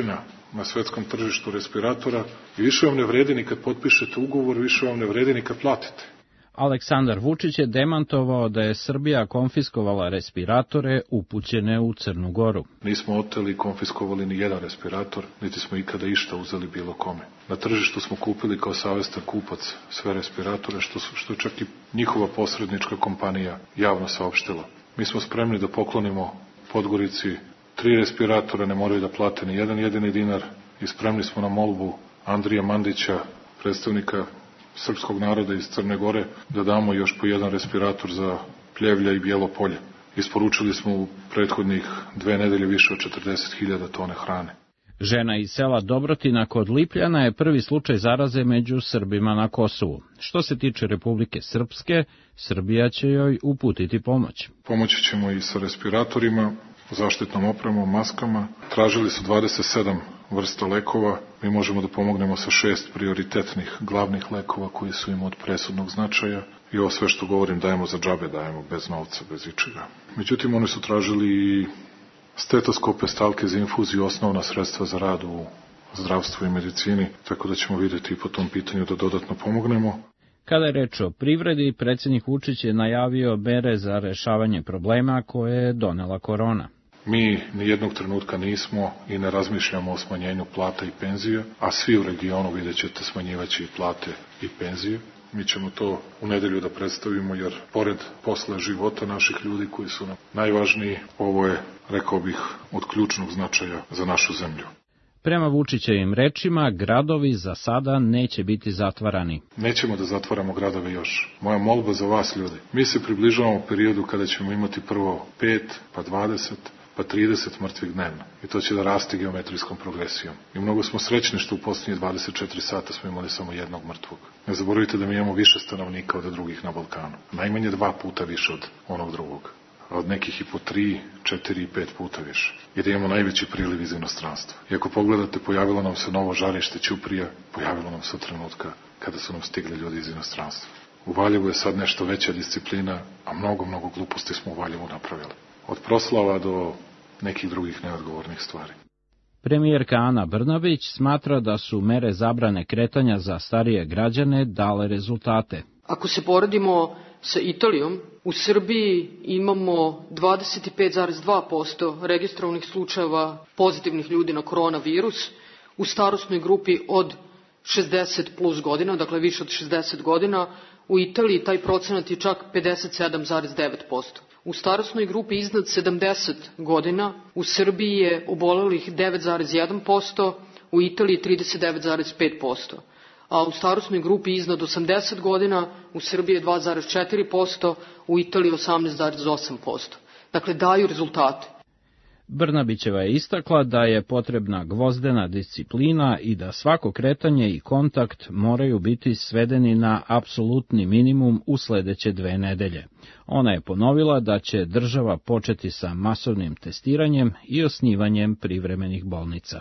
na svetskom tržištu respiratora i više vam ne vredi ni kad potpišete ugovor, više vam ne vredi ni kad platite. Aleksandar Vučić je demantovao da je Srbija konfiskovala respiratore upućene u Crnu Goru. Nismo oteli i konfiskovali ni jedan respirator, niti smo ikada išta uzeli bilo kome. Na tržištu smo kupili kao savestan kupac sve respiratore, što, što je čak i njihova posrednička kompanija javno saopštila. Mi smo spremni da poklonimo Podgorici tri respiratora, ne moraju da plate ni jedan jedini dinar i spremni smo na molbu Andrija Mandića, predstavnika srpskog naroda iz Crne Gore, da damo još po jedan respirator za Pljevlja i Bijelo Polje. Isporučili smo u prethodnih dve nedelje više od četrdeset hiljada tone hrane. Žena iz sela Dobrotina kod Lipljana je prvi slučaj zaraze među Srbima na Kosovu. Što se tiče Republike Srpske, Srbija će joj uputiti pomoć. Pomoći ćemo i sa respiratorima, zaštitnom opremom, maskama. Tražili su dvadeset sedam vrsta lekova. Mi možemo da pomognemo sa šest prioritetnih glavnih lekova koji su im od presudnog značaja. I ovo sve što govorim dajemo za džabe, dajemo bez novca, bez ičega. Međutim, oni su tražili i stetoskope, stalke za infuziju, osnovna sredstva za rad u zdravstvu i medicini, tako da ćemo vidjeti i po tom pitanju da dodatno pomognemo. Kada je reč o privredi, predsjednik Vučić je najavio mere za rešavanje problema koje je donela korona. Mi nijednog trenutka nismo i ne razmišljamo o smanjenju plata i penzija, a svi u regionu vidjet ćete smanjivaće i plate i penzije. Mi ćemo to u nedelju da predstavimo, jer pored posla života naših ljudi koji su nam najvažniji, ovo je, rekao bih, od ključnog značaja za našu zemlju. Prema Vučićevim rečima, gradovi za sada neće biti zatvarani. Nećemo da zatvaramo gradove još. Moja molba za vas, ljudi. Mi se približavamo periodu kada ćemo imati prvo pet, pa dvadeset, pa trideset mrtvih dnevno. I to će da raste geometrijskom progresijom. I mnogo smo srećni što u posljednje dvadeset četiri sata smo imali samo jednog mrtvog. Ne zaboravite da mi imamo više stanovnika od drugih na Balkanu. Najmanje dva puta više od onog drugog. A od nekih i po tri, četiri i pet puta više. I da imamo najveći priliv iz inostranstva. I ako pogledate, pojavilo nam se novo žarište Ćuprija, pojavilo nam se od trenutka kada su nam stigli ljudi iz inostranstva. U Valjevu je sad nešto veća disciplina, a mnogo, mnogo gluposti smo u Valjevu napravili. Od proslava do nekih drugih neodgovornih stvari. Premijerka Ana Brnabić smatra da su mere zabrane kretanja za starije građane dale rezultate. Ako se poredimo sa Italijom, u Srbiji imamo dvadeset pet zarez dva posto registrovanih slučajeva pozitivnih ljudi na koronavirus u starosnoj grupi od šezdeset plus godina, dakle više od šezdeset godina. U Italiji taj procenat je čak pedeset sedam zarez devet posto. U starosnoj grupi iznad sedamdeset godina u Srbiji je obolelih devet zarez jedan posto, u Italiji trideset devet zarez pet posto. A u starosnoj grupi iznad osamdeset godina u Srbiji je dva zarez četiri posto, u Italiji osamnaest zarez osam posto. Dakle, daju rezultate. Brnabićeva je istakla da je potrebna gvozdena disciplina i da svako kretanje i kontakt moraju biti svedeni na apsolutni minimum u sledeće dve nedelje. Ona je ponovila da će država početi sa masovnim testiranjem i osnivanjem privremenih bolnica.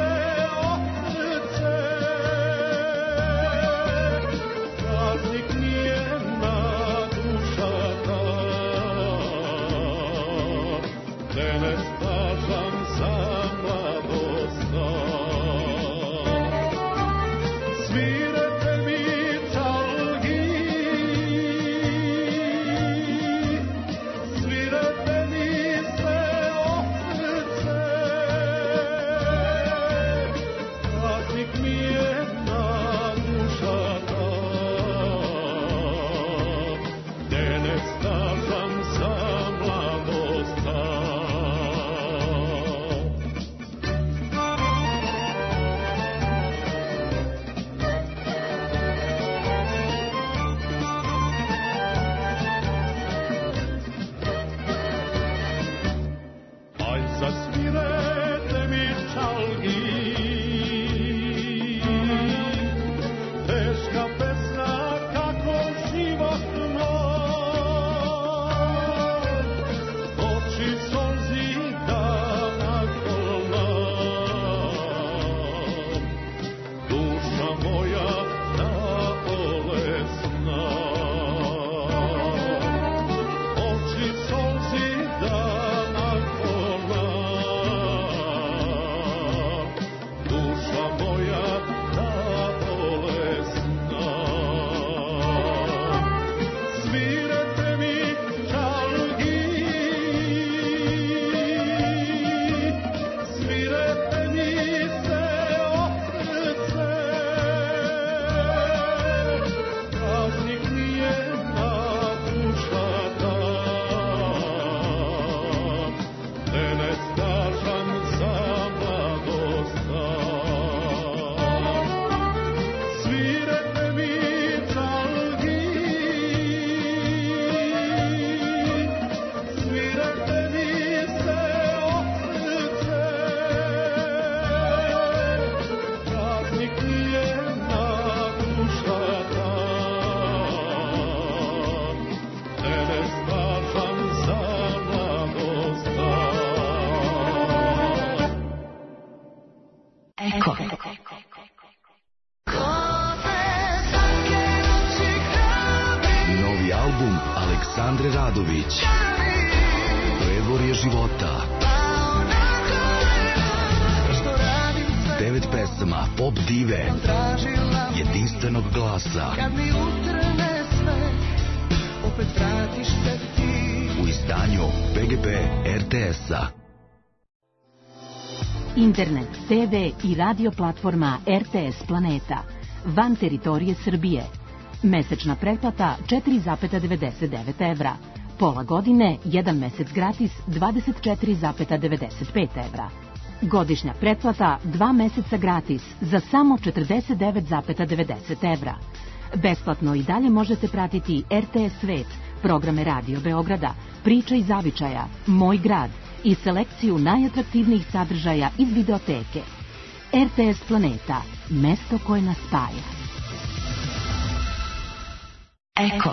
Praznik mi Novi album Aleksandre Radović, Predvorje života. Devet pesama pop dive, jedinstvenog glasa. U izdanju P G P R T S-a. Internet, te ve i radio platforma R T S Planeta. Van teritorije Srbije. Mesečna pretplata četiri zarez devedeset devet evra. Pola godine, jedan mesec gratis dvadeset četiri zarez devedeset pet evra. Godišnja pretplata dva meseca gratis za samo četrdeset devet zarez devedeset evra. Besplatno i dalje možete pratiti R T S Svet, programe Radio Beograda, Priča i zavičaja, Moj grad i selekciju najatraktivnijih sadržaja iz videoteke. R T S Planeta, mesto koje nas spaja. Eko.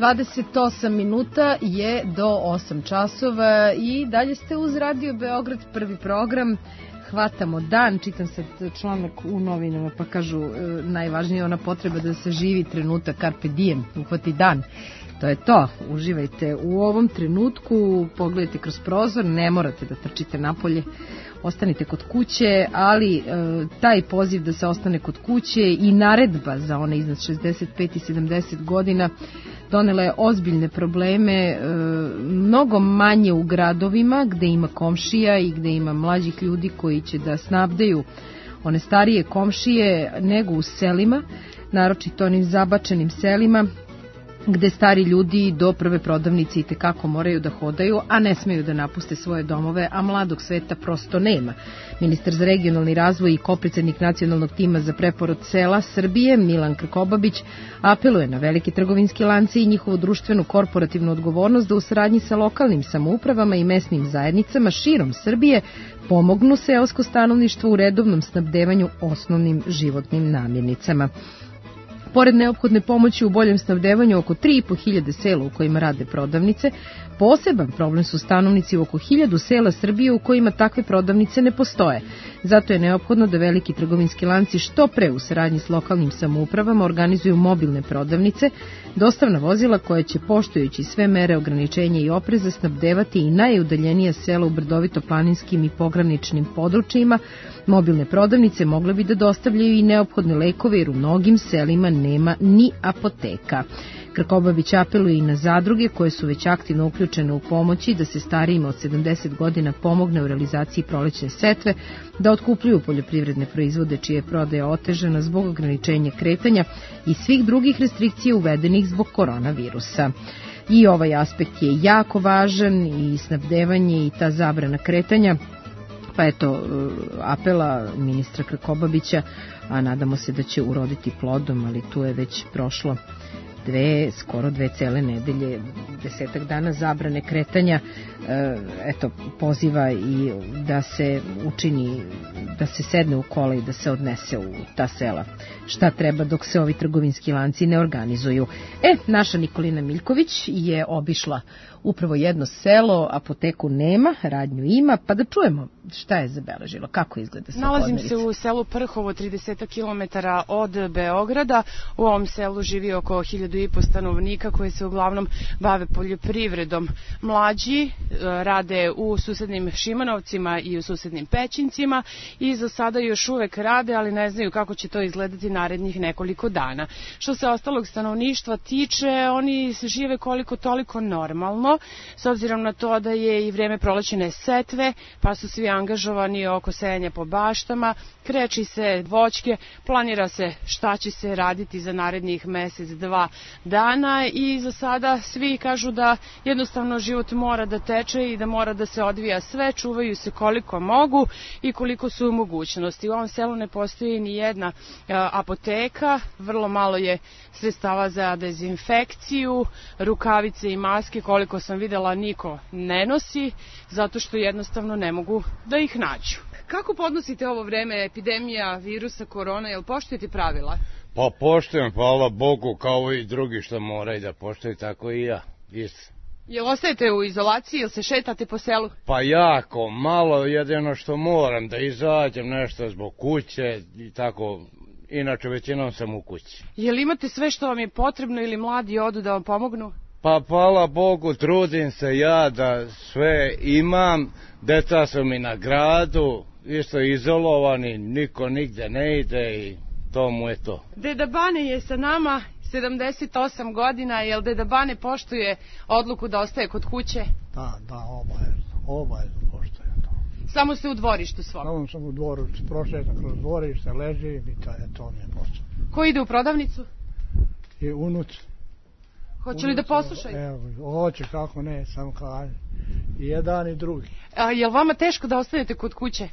dvadeset osam minuta je do osam časova i dalje ste uz Radio Beograd, prvi program. Hvatamo dan, čitam sad članak u novinama pa kažu e, najvažnije je ona potreba da se živi trenutak, carpe diem, uhvati dan. To je to, uživajte u ovom trenutku, pogledajte kroz prozor, ne morate da trčite napolje, ostanite kod kuće, ali e, taj poziv da se ostane kod kuće i naredba za one iznad šezdeset pet i sedamdeset godina donela je ozbiljne probleme, e, mnogo manje u gradovima gde ima komšija i gde ima mlađih ljudi koji će da snabdeju one starije komšije nego u selima, naročito onim zabačenim selima gde stari ljudi do prve prodavnice itekako moraju da hodaju, a ne smeju da napuste svoje domove, a mladog sveta prosto nema. Ministar za regionalni razvoj i kopredsednik nacionalnog tima za preporod sela Srbije, Milan Krkobabić, apeluje na velike trgovinske lance i njihovu društvenu korporativnu odgovornost da u saradnji sa lokalnim samoupravama i mesnim zajednicama širom Srbije pomognu seosko stanovništvo u redovnom snabdevanju osnovnim životnim namirnicama. Pored neophodne pomoći u boljem snabdevanju oko tri i po hiljade sela u kojima rade prodavnice, poseban problem su stanovnici u oko hiljadu sela Srbije u kojima takve prodavnice ne postoje. Zato je neophodno da veliki trgovinski lanci što pre u saradnji s lokalnim samoupravama organizuju mobilne prodavnice, dostavna vozila koje će, poštujući sve mere ograničenja i opreza, snabdevati i najudaljenija sela u brdovito-planinskim i pograničnim područjima. Mobilne prodavnice mogle bi da dostavljaju i neophodne lekove jer u mnogim selima nema ni apoteka. Krkobabić apeluje i na zadruge koje su već aktivno uključene u pomoći da se starijima od sedamdeset godina pomogne u realizaciji prolećne setve, da otkupljuju poljoprivredne proizvode čije je prodaja otežana zbog ograničenja kretanja i svih drugih restrikcija uvedenih zbog koronavirusa. I ovaj aspekt je jako važan i snabdevanje i ta zabrana kretanja. Pa eto, apela ministra Krkobabića, a nadamo se da će uroditi plodom, ali tu je već prošlo dve, skoro dve cele nedelje, desetak dana zabrane kretanja, eto, poziva i da se učini, da se sedne u kola i da se odnese u ta sela. Šta treba dok se ovi trgovinski lanci ne organizuju? E, naša Nikolina Miljković je obišla upravo jedno selo, apoteku nema, radnju ima, pa da čujemo šta je zabeležilo, kako izgleda svakodnevica. Nalazim se u selu Prhovo, trideset kilometara od Beograda. U ovom selu živi oko hiljadu i po stanovnika koji se uglavnom bave poljoprivredom. Mlađi rade u susednim Šimanovcima i u susednim Pećincima i za sada još uvek rade, ali ne znaju kako će to izgledati narednih nekoliko dana. Što se ostalog stanovništva tiče, oni žive koliko toliko normalno, s obzirom na to da je i vreme prolećne setve, pa su svi angažovani oko sejanja po baštama, kreči se voćke, planira se šta će se raditi za narednih mesec, dva dana i za sada svi kažu da jednostavno život mora da teče i da mora da se odvija sve, čuvaju se koliko mogu i koliko su u mogućnosti. U ovom selu ne postoji ni jedna apoteka, vrlo malo je sredstava za dezinfekciju, rukavice i maske, koliko sam videla, niko ne nosi, zato što jednostavno ne mogu da ih nađu. Kako podnosite ovo vreme, epidemija virusa korona, jel poštujete pravila? Pa poštujem, hvala Bogu, kao i drugi što moraju da poštuju, tako i ja, isto. Jel ostajete u izolaciji, jel se šetate po selu? Pa jako, malo, jedino što moram da izađem nešto zbog kuće i tako, inače većinom sam u kući. Jel imate sve što vam je potrebno ili mladi odu da vam pomognu? Pa hvala Bogu, trudim se ja da sve imam, deca su mi na gradu, isto izolovani, niko nigde ne ide i to mu je to. Deda Bane je sa nama, sedamdeset osam godina, jel Deda Bane poštuje odluku da ostaje kod kuće? Da, da, obavezno, obavezno poštuje to. Samo se u dvorištu svom? Samo sam u dvorištu, prošetam kroz dvorište, ležim i to je to mi je posao. Ko ide u prodavnicu? I unuci. Hoće li da poslušaju? Evo, hoće, kako ne, samo kaže. I jedan i drugi. A je li vama teško da ostanete kod kuće?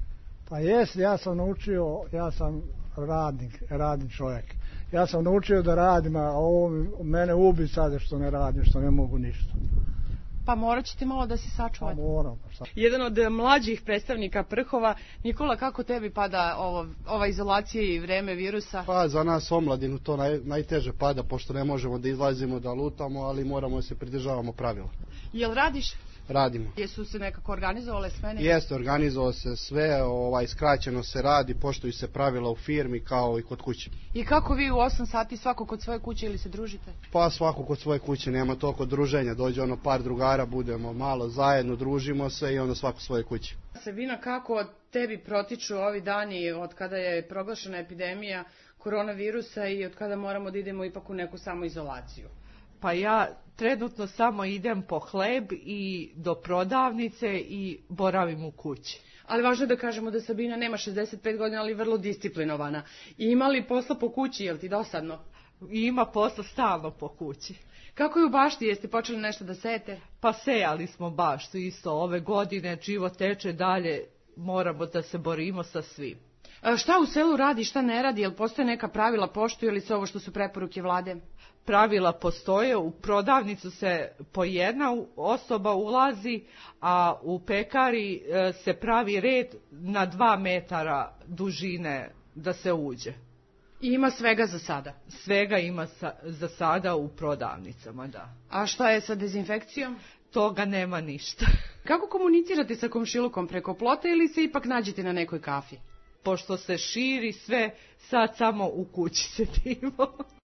Pa jes, ja sam naučio, ja sam radnik, radni čovjek. Ja sam naučio da radim, a ovo mene ubi sada što ne radim, što ne mogu ništa. Pa morat ćete malo da se sačuvate. Pa moram. Pa Jedan od mlađih predstavnika Prhova. Nikola, kako tebi pada ovo, ova izolacija i vreme virusa? Pa za nas omladinu to naj, najteže pada, pošto ne možemo da izlazimo, da lutamo, ali moramo da se pridržavamo pravila. Jel radiš? Radimo. Jesu se nekako organizovale smene? Jeste, organizovalo se sve, ovaj, skraćeno se radi, poštuju se pravila u firmi kao i kod kuće. I kako vi u osam sati svako kod svoje kuće ili se družite? Pa svako kod svoje kuće, nema toliko druženja, dođe ono par drugara, budemo malo zajedno, družimo se i onda svako svoje kuće. Sabina, kako tebi protiču ovi dani od kada je proglašena epidemija koronavirusa i od kada moramo da idemo ipak u neku samoizolaciju? Pa ja trenutno samo idem po hleb i do prodavnice i boravim u kući. Ali važno je da kažemo da Sabina nema šezdeset pet godina, ali vrlo disciplinovana. I ima li posla po kući, je li ti dosadno? I ima posla stalno po kući. Kako je u bašti, jeste počeli nešto da sejete? Pa sejali smo baštu isto ove godine, život teče dalje, moramo da se borimo sa svim. A šta u selu radi, šta ne radi, jel postoje neka pravila, poštuju li se ovo što su preporuke vlade? Pravila postoje, u prodavnicu se po jedna osoba ulazi, a u pekari se pravi red na dva metara dužine da se uđe. I ima svega za sada? Svega ima sa, za sada u prodavnicama, da. A šta je sa dezinfekcijom? Toga nema ništa. Kako komunicirate sa komšilukom, preko plota ili se ipak nađete na nekoj kafi? Pošto se širi sve, sad samo u kući sedimo.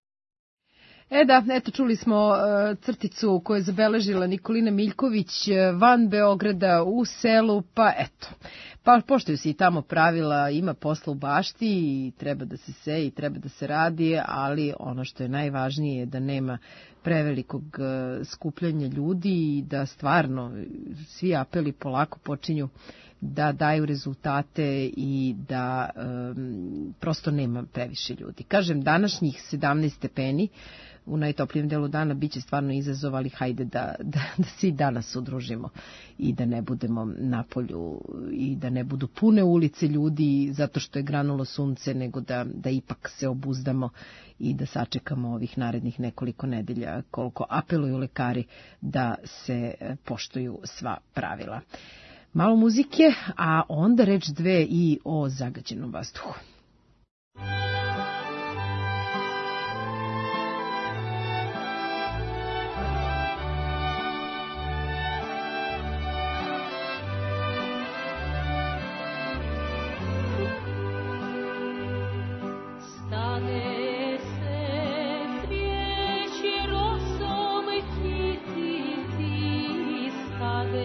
E da, eto čuli smo uh, crticu koju je zabeležila Nikolina Miljković van Beograda u selu, pa eto. Pa poštuju se i tamo pravila, ima posla u bašti i treba da se seje i treba da se radi, ali ono što je najvažnije je da nema prevelikog uh, skupljanja ljudi i da stvarno svi apeli polako počinju da daju rezultate i da um, prosto nema previše ljudi. Kažem, današnjih sedamnaest stepeni u najtoplijem delu dana biće stvarno izazov, ali hajde da, da, da svi danas udružimo i da ne budemo na polju i da ne budu pune ulice ljudi zato što je granulo sunce, nego da, da ipak se obuzdamo i da sačekamo ovih narednih nekoliko nedelja koliko apeluju lekari da se poštuju sva pravila. Malo muzike, a onda reč dve i o zagađenom vazduhu.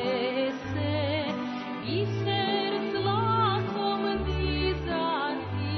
I serc lakom dizati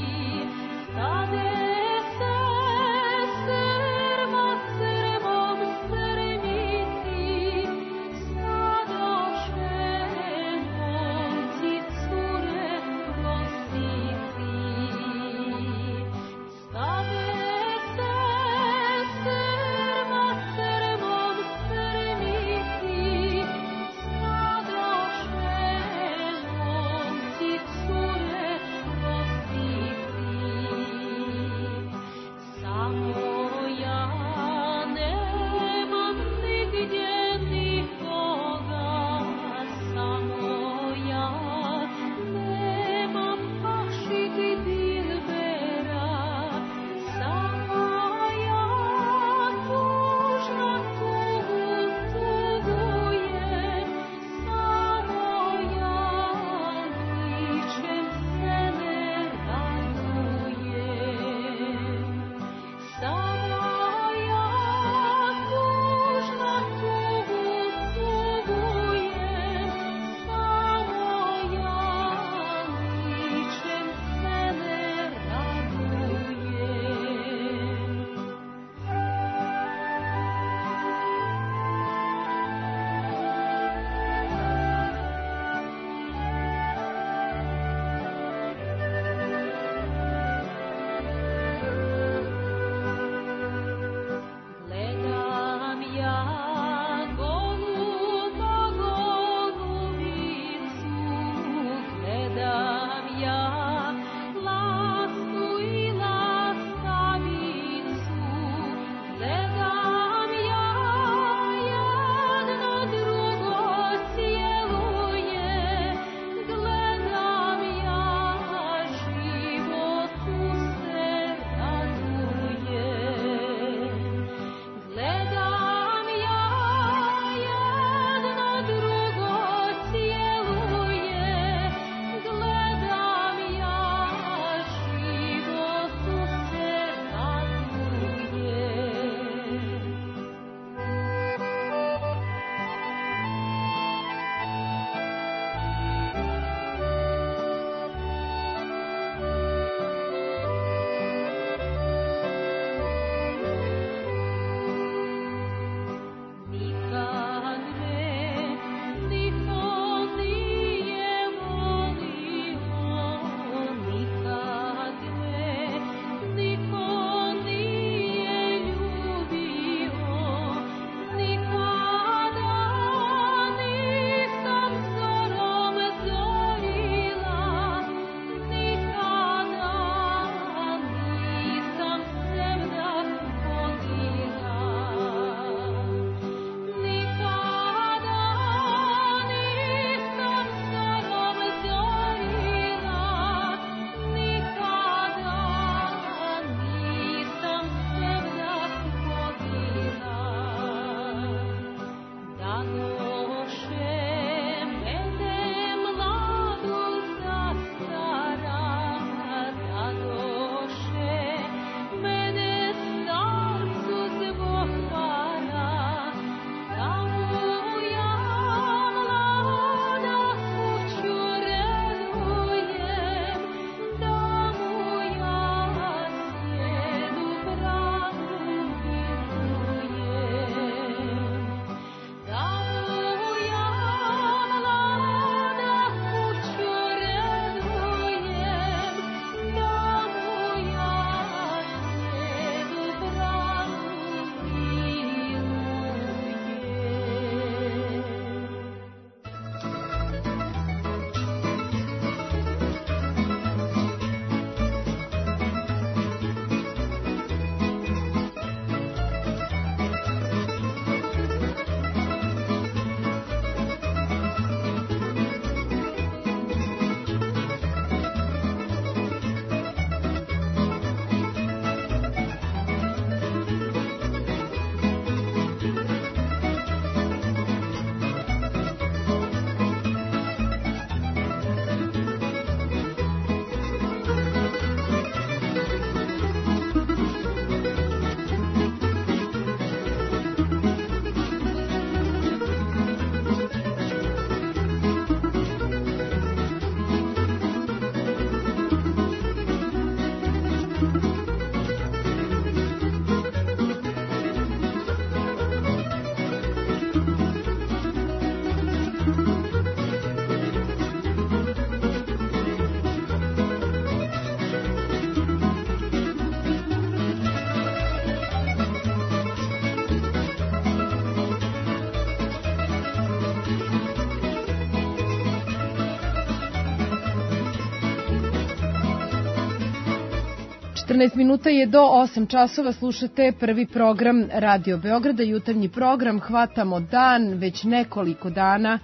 četrnaest minuta je do osam časova, slušate prvi program Radio Beograda, jutarnji program, hvatamo dan, već nekoliko dana,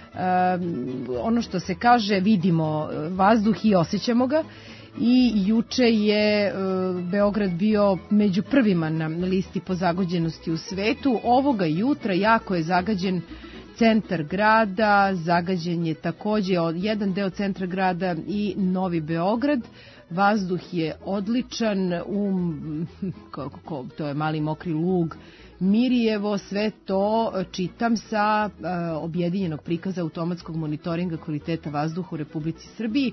um, ono što se kaže, vidimo vazduh i osjećamo ga. I juče je uh, Beograd bio među prvima na listi po zagađenosti u svetu. Ovoga jutra jako je zagađen centar grada, zagađen je takođe jedan deo centra grada i Novi Beograd. Vazduh je odličan, um, kako, to je Mali Mokri Lug, Mirjevo, sve to čitam sa uh, objedinjenog prikaza automatskog monitoringa kvaliteta vazduha u Republici Srbiji.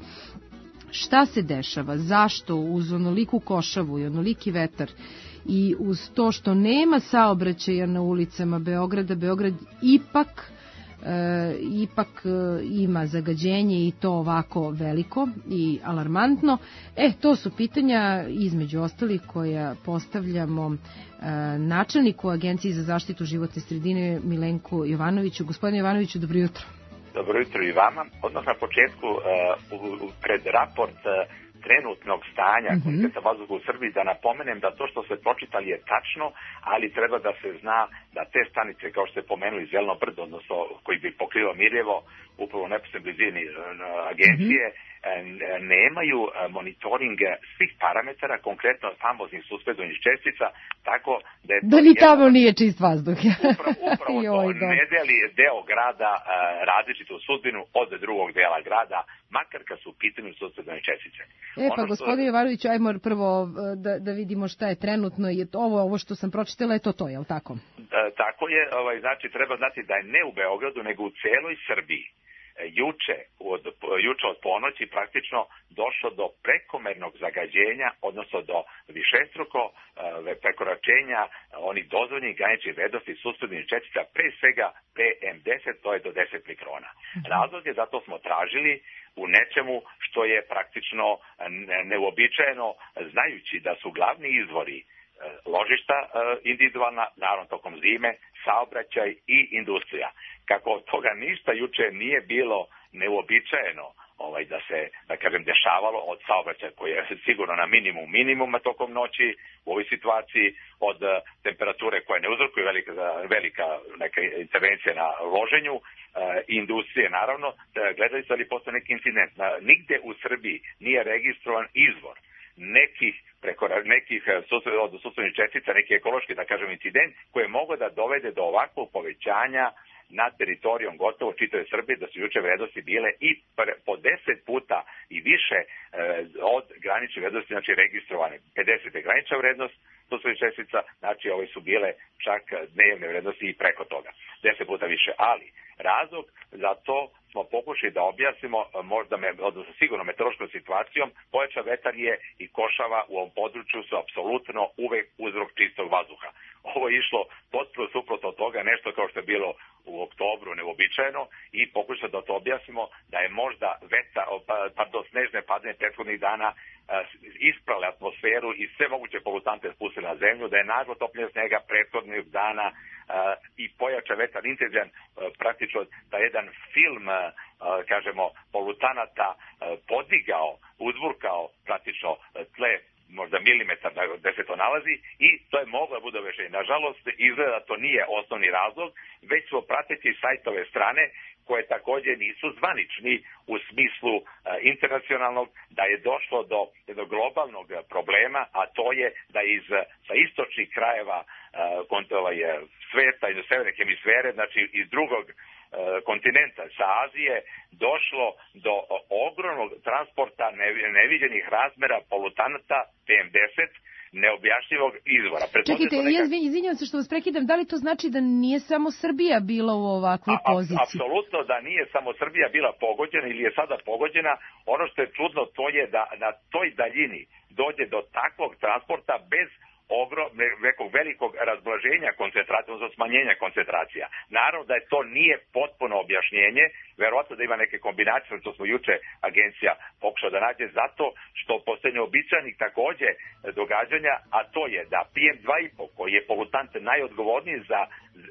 Šta se dešava? Zašto uz onoliku košavu i onoliki vetar i uz to što nema saobraćaja na ulicama Beograda, Beograd ipak e, ipak e, ima zagađenje i to ovako veliko i alarmantno. E, to su pitanja između ostalih koja postavljamo e, načelniku Agencije za zaštitu životne sredine Milenku Jovanoviću. Gospodine Jovanoviću, dobro jutro. Dobro jutro i vama. Odmah na početku, uh, pred raport uh, trenutnog stanja mm-hmm. kvaliteta vazduha u Srbiji, da napomenem da to što ste pročitali je tačno, ali treba da se zna da te stanice, kao što ste pomenuli, Zeleno brdo, odnosno koji bi pokrivao Mirjevo, upravo u neposrednoj blizini uh, agencije, mm-hmm. nemaju monitoring svih parametara, konkretno famoznih suspenzornih čestica, tako da je to... Da ni tamo nije čist vazduh. Upravo, upravo to ne deli deo grada uh, različitu sudbinu od drugog dela grada, makar kad su u pitanju suspenzorne čestice. E pa, gospodin Jovanović, ajmo prvo da, da vidimo šta je trenutno. Je ovo, ovo što sam pročitala je to to, je li tako? Da, tako je, ovaj, znači treba znati da je ne u Beogradu, nego u celoj Srbiji juče od, juče od ponoći praktično došlo do prekomernog zagađenja, odnosno do višestruko uh, prekoračenja onih dozvoljenih graničnih vrednosti suspenzornih čestica, pre svega P M deset, to je do deset mikrona. Razlog je zato smo tražili u nečemu što je praktično neuobičajeno, znajući da su glavni izvori ložišta individualna, naravno tokom zime, saobraćaj i industrija. Kako od toga ništa juče nije bilo neuobičajeno ovaj, da se, da kažem, dešavalo od saobraćaja koji je sigurno na minimum minimuma tokom noći u ovoj situaciji, od temperature koja ne uzrokuje velika, velika neka intervencija na loženju, e, industrije naravno, gledali se ali postoje neki incident. Nigde u Srbiji nije registrovan izvor nekih preko nekih od suspenzornih čestica, neki ekološki, da kažem, incident koji je mogao da dovede do ovakvog povećanja nad teritorijom gotovo čitave Srbije, da su juče vrednosti bile i po deset puta i više e, od granične vrednosti, znači registrovane. pedeset je granična vrednost suspenzornih čestica, znači ove su bile čak dnevne vrednosti i preko toga. deset puta više, ali razlog za to smo pokušali da objasnimo, možda me, odnosno sigurno meteorološkom situacijom, pojačan vetar je i košava u ovom području su apsolutno uvek uzrok čistog vazduha. Ovo je išlo potpuno suprotno od toga, nešto kao što je bilo u oktobru neobičajeno i pokušali da to objasnimo da je možda vetar, pardon, snežne padanje prethodnih dana isprale atmosferu i sve moguće polutante spustili na zemlju, da je naglo topljenje snega prethodnih dana i pojačan vetar intenzivan, praktično da jedan film, kažemo, polutanata podigao, uzburkao praktično tle možda milimetar gde se to nalazi i to je moglo da bude objašnjenje. Nažalost, izgleda da to nije osnovni razlog, već smo prateći sajtove strane koje takođe nisu zvanični u smislu uh, internacionalnog, da je došlo do jednog globalnog problema, a to je da iz sa istočnih krajeva uh, ovaj, sveta i do severne hemisfere, znači iz drugog uh, kontinenta, sa Azije, došlo do uh, ogromnog transporta neviđenih razmera polutanata P M deset, neobjašnjivog izvora. Čekajte, neka... ja izvinjam se što vas prekidam, da li to znači da nije samo Srbija bila u ovakvoj a, poziciji? Apsolutno da nije samo Srbija bila pogođena ili je sada pogođena. Ono što je čudno to je da na toj daljini dođe do takvog transporta bez ogrom, nekog velikog razblaženja koncentracije, odnosno smanjenja koncentracija. Naravno da je to nije potpuno objašnjenje, verovatno da ima neke kombinacije, što smo juče agencija pokušala da nađe, zato što postoje neobičajnih takođe događanja, a to je da P M dva i po, koji je polutant najodgovorniji za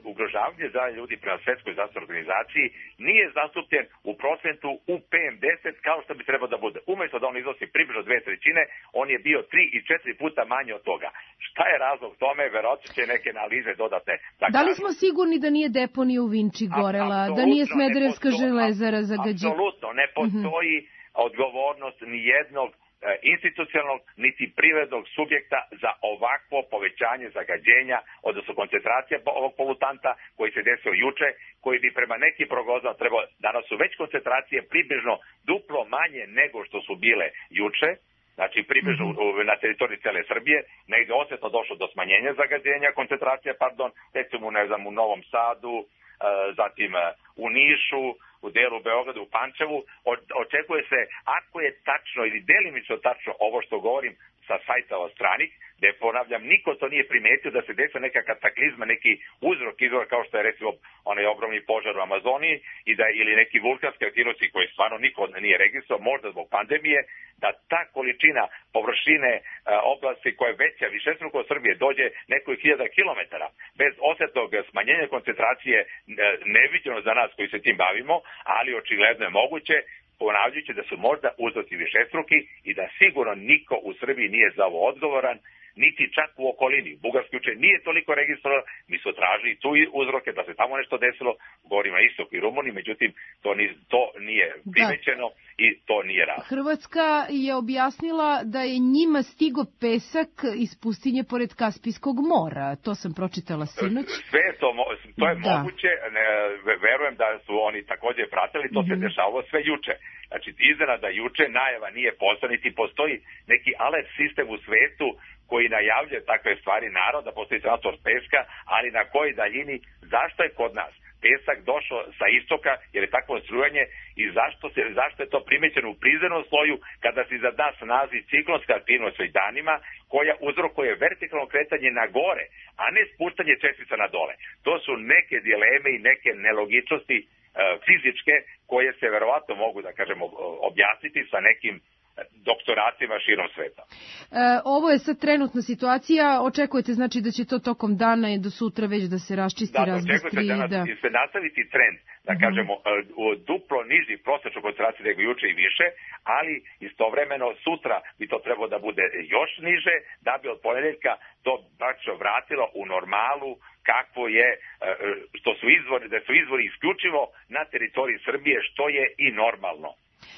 ugrožavanje zdravlja ljudi prema Svetskoj zdravstvenoj organizaciji nije zastupljen u procentu u P M deset kao što bi trebao da bude. Umesto da on iznosi približno dve trećine, on je bio tri i četiri puta manje od toga. Šta je razlog tome? Verovatno će neke analize dodatne. Da, da li smo sigurni da nije deponija u Vinči gorela, da nije Smederevska železara zagađena? Apsolutno, ne postoji mm-hmm. odgovornost ni jednog institucionalnog niti privrednog subjekta za ovakvo povećanje zagađenja, odnosno koncentracija ovog polutanta koji se desio juče, koji bi prema nekim prognozama trebao, danas su već koncentracije približno duplo manje nego što su bile juče, znači približno mm-hmm. na teritoriji cele Srbije, negde osjetno došlo do smanjenja zagađenja, koncentracija, pardon, recimo ne znam, u Novom Sadu, zatim u Nišu, u delu Beogradu, u Pančevu. Očekuje se, ako je tačno ili delimično tačno ovo što govorim sa sajta stranih, gde ponavljam, niko to nije primetio da se desa neka kataklizma, neki uzrok izvora kao što je recimo onaj ogromni požar u Amazoniji i da ili neki vulkanske aktivnosti koje stvarno niko nije registrovao, možda zbog pandemije, da ta količina površine e, oblasti koja je veća, višestruko od Srbije, dođe nekoliko hiljada kilometara bez osjetnog smanjenja koncentracije, e, neviđeno za nas koji se tim bavimo, ali očigledno je moguće, ponavljajući da su možda uzroci višestruki i da sigurno niko u Srbiji nije za ovo odgovoran, niti čak u okolini. Bugarski juče nije toliko registrovano, mi su tražili tu uzroke da se tamo nešto desilo, govorimo na istoku i Rumuniji, međutim to, ni, to nije primećeno da. I to nije razlog. Hrvatska je objasnila da je njima stigo pesak iz pustinje pored Kaspijskog mora, to sam pročitala sinoć. Sve to, to je da. moguće, ne, verujem da su oni također pratili, to mm-hmm. se dešavalo sve juče. Znači iznenada juče najava nije postala, niti postoji neki alert sistem u svetu koji najavljuje takve stvari, narod da postoji transport peska, ali na kojoj daljini, zašto je kod nas pesak došao sa istoka, jer je takvo strujanje i zašto, se, zašto je to primećeno u prizemnom sloju kada se iza nas nalazi ciklonska aktivnost već danima, koja uzrokuje vertikalno kretanje na gore, a ne spuštanje čestica na dole. To su neke dileme i neke nelogičnosti e, fizičke koje se verovatno mogu, da kažemo, objasniti sa nekim doktoratima širom sveta. E, ovo je sad trenutna situacija, očekujete znači da će to tokom dana i do sutra već da se raščisti, da, razbistri? Da, da će se nastaviti trend, da uh-huh. kažemo, u duplo niži prosječnu koncentraciju nego juče i više, ali istovremeno sutra bi to trebalo da bude još niže, da bi od ponedeljka to praktično vratilo u normalu kakvo je, što su izvori, da su izvori isključivo na teritoriji Srbije, što je i normalno.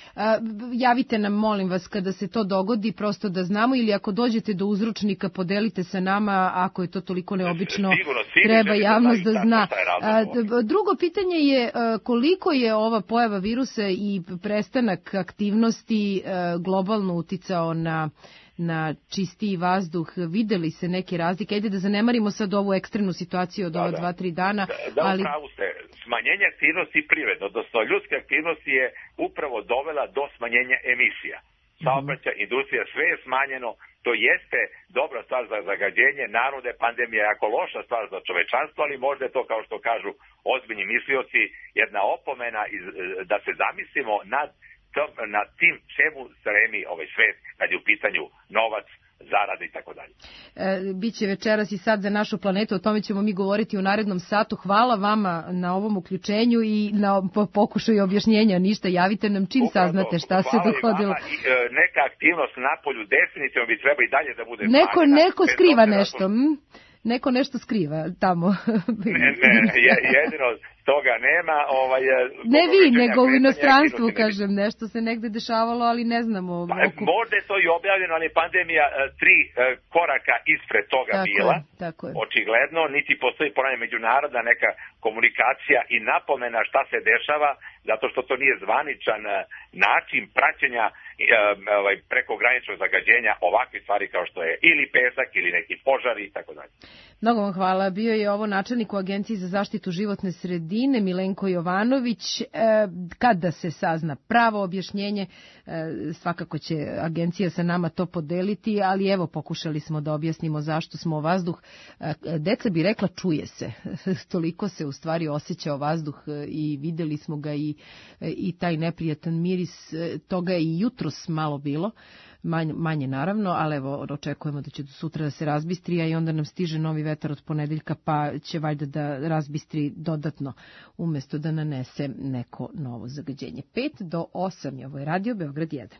Javite nam, molim vas, kada se to dogodi, prosto da znamo, ili ako dođete do uzročnika, podelite sa nama, ako je to toliko neobično, sigurno, sigurno, treba javnost da zna. Drugo pitanje je koliko je ova pojava virusa i prestanak aktivnosti globalno uticao na na čistiji vazduh, videli se neke razlike, ajde da zanemarimo sad ovu ekstremnu situaciju od ova dva, tri dana. Da, da ali... upravo ste, smanjenje aktivnosti privredno, odnosno ljudske aktivnosti je upravo dovela do smanjenja emisija. Saobraćaj, mm-hmm. industrija, sve je smanjeno, to jeste dobra stvar za zagađenje, narode, pandemija je jako loša stvar za čovečanstvo, ali možda je to, kao što kažu ozbiljni mislioci, jedna opomena iz, da se zamislimo nad na tim čemu stremi ovaj svet kad je u pitanju novac, zarade i tako dalje. Biće večeras i sad za našu planetu, o tome ćemo mi govoriti u narednom satu. Hvala vama na ovom uključenju i na pokušaju objašnjenja. Ništa, javite nam čim Upravo, saznate šta se dogodilo. I, e, neka aktivnost na polju definitivno bi treba i dalje da bude neko, smanjena. Neko skriva nešto. Hm? Neko nešto skriva tamo. ne, ne, jedino toga nema. Ovaj, ne vi, nego u inostranstvu, kažem, nešto se negde dešavalo, ali ne znamo. Pa, možda je to i objavljeno, ali pandemija tri koraka ispred toga tako bila. Je, tako je. Očigledno, niti postoji ponavljam međunarodna neka komunikacija i napomena šta se dešava, zato što to nije zvaničan način praćenja ovaj, prekograničnog zagađenja ovakve stvari kao što je ili pesak ili neki požari i tako dalje. Mnogo vam hvala. Bio je ovo načelnik u Agenciji za zaštitu životne sredine Milenko Jovanović. E, kada se sazna pravo objašnjenje, e, svakako će agencija sa nama to podeliti, ali evo pokušali smo da objasnimo zašto smo vazduh. E, deca bi rekla čuje se. Toliko se u stvari osjećao vazduh i videli smo ga i, i taj neprijatan miris, toga je i jutros malo bilo. manje, manje naravno, ali evo očekujemo da će do sutra da se razbistri, a i onda nam stiže novi vetar od ponedeljka, pa će valjda da razbistri dodatno umesto da nanese neko novo zagađenje. pet do osam je ovo je Radio Beograd jedan.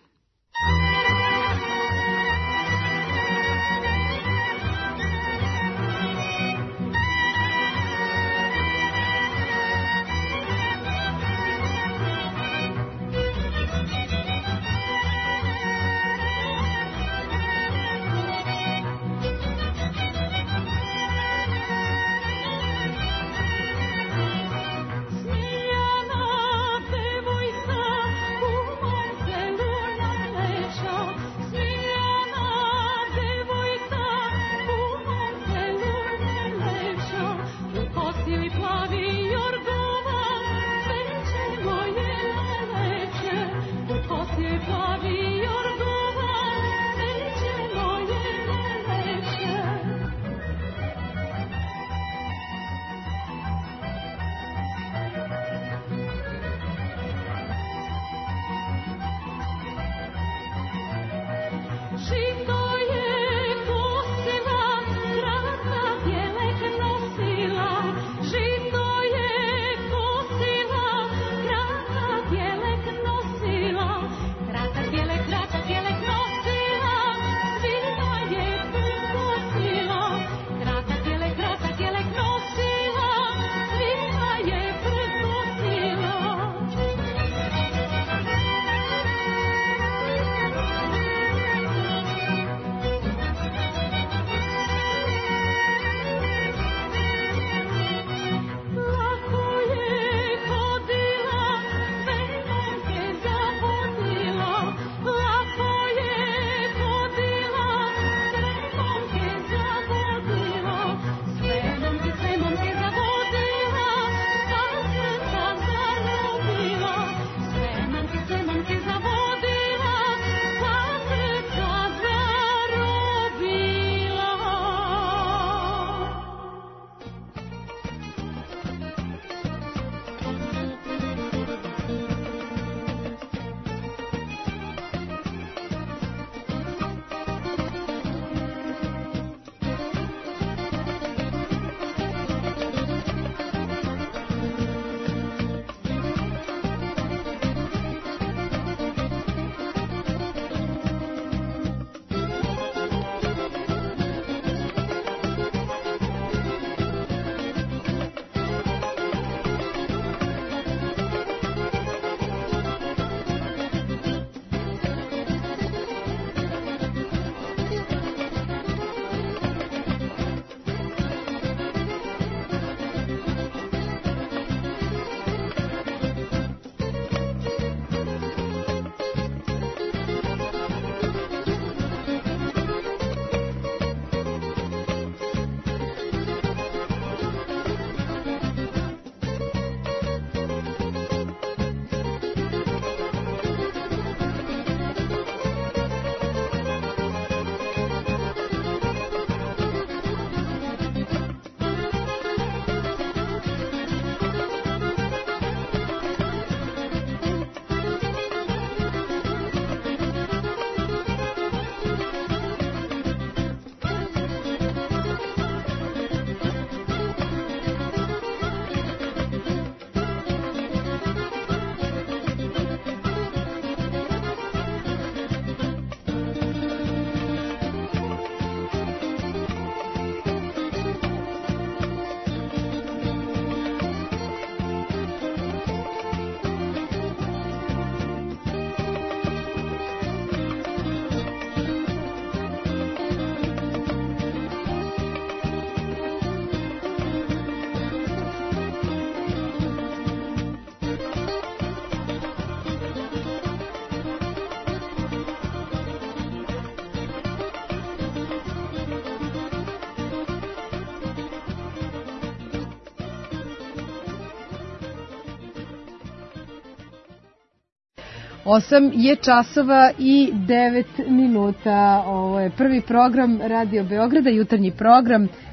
Osam je časova i devet minuta. Ovo je prvi program Radio Beograda, jutarnji program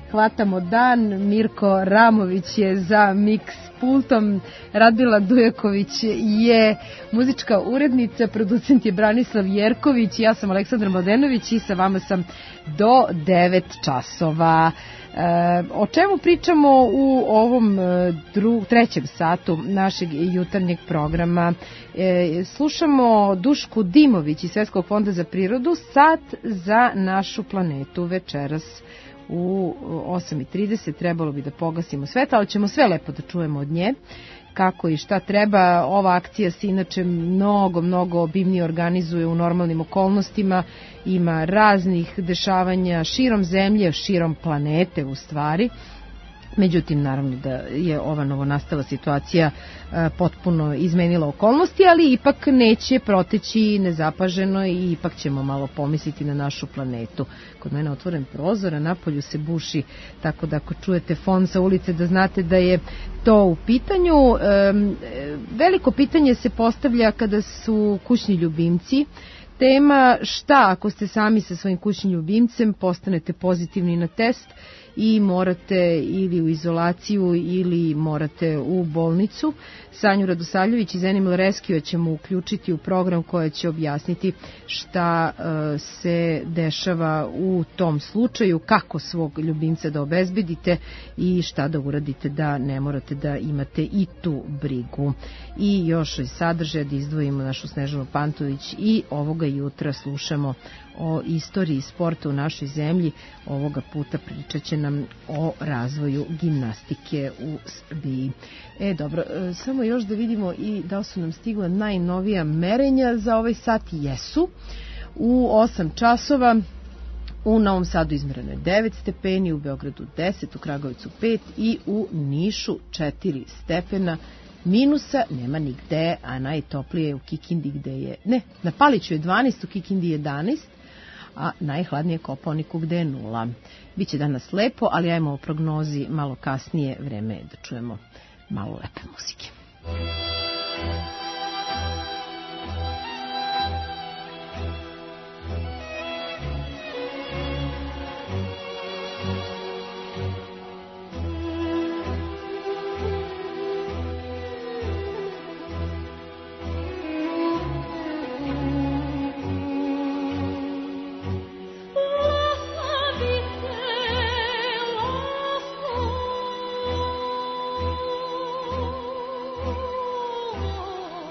hvatamo dan. Mirko Ramović je za miks pultom, Radmila Dujaković je muzička urednica, producent je Branislav Jerković, ja sam Aleksandra Mladenović i sa vama sam do devet časova. E, o čemu pričamo u ovom dru, trećem satu našeg jutarnjeg programa? E, slušamo Dušku Dimović iz Svetskog fonda za prirodu, Sat za našu planetu. Večeras u osam i trideset trebalo bi da pogasimo svetlo, ali ćemo sve lepo da čujemo od nje kako i šta treba. Ova akcija se inače mnogo, mnogo obimnije organizuje u normalnim okolnostima, ima raznih dešavanja širom zemlje, širom planete u stvari. Međutim, naravno da je ova novonastala situacija e, potpuno izmenila okolnosti, ali ipak neće proteći nezapaženo i ipak ćemo malo pomisliti na našu planetu. Kod mene otvoren prozor, a napolju se buši, tako da ako čujete fon sa ulice da znate da je to u pitanju. E, veliko pitanje se postavlja kada su kućni ljubimci. Tema šta ako ste sami sa svojim kućnim ljubimcem, postanete pozitivni na test i morate ili u izolaciju ili morate u bolnicu. Sanju Radosavljević iz Animal Rescue ćemo uključiti u program koja će objasniti šta e, se dešava u tom slučaju, kako svog ljubimca da obezbedite i šta da uradite da ne morate da imate i tu brigu. I još iz sadržaja da izdvojimo našu Snežanu Pantović i ovoga jutra slušamo o istoriji sporta u našoj zemlji. Ovoga puta pričat će nam o razvoju gimnastike u Srbiji. E, dobro, samo još da vidimo i da su nam stigla najnovija merenja za ovaj sat. Jesu. U osam časova u Novom Sadu izmereno je devet stepeni, u Beogradu deset, u Kragujevcu pet i u Nišu četiri stepena. Minusa nema nigde, a najtoplije je u Kikindi gde je, ne, na Paliću je dvanaest, u Kikindi jedanaest, a najhladnije je Kopaoniku gde je nula. Biće danas lepo, ali ajmo o prognozi malo kasnije, vreme je da čujemo malo lepe muzike. Oh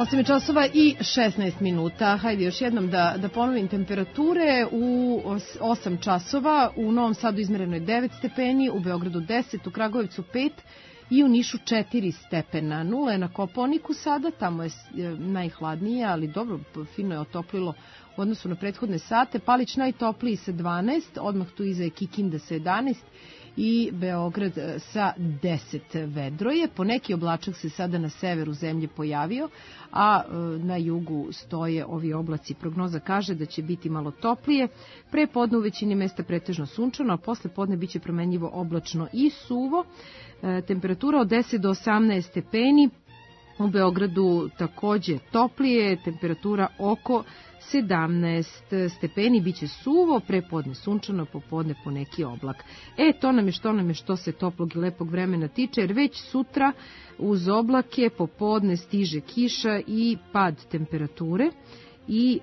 osam časova i šesnaest minuta. Hajde još jednom da, da ponovim temperature. U osam časova u Novom Sadu izmereno je devet stepeni, u Beogradu deset, u Kragujevcu pet i u Nišu četiri stepena. Nula je na Kopaoniku sada, tamo je najhladnije, ali dobro, fino je otoplilo u odnosu na prethodne sate. Palić najtopliji sa dvanaest, odmah tu iza je Kikinda sa jedanaest i Beograd sa deset. Vedro je, poneki oblačak se sada na severu zemlje pojavio, a na jugu stoje ovi oblaci. Prognoza kaže da će biti malo toplije, pre podne u većini mesta pretežno sunčano, a posle podne biće promenljivo oblačno i suvo. Temperatura od deset do osamnaest stepeni, u Beogradu takođe toplije, temperatura oko sedamnaest stepeni, biće suvo, prepodne sunčano, popodne poneki oblak. E, to nam je što nam je što se toplog i lepog vremena tiče, jer već sutra uz oblake popodne stiže kiša i pad temperature i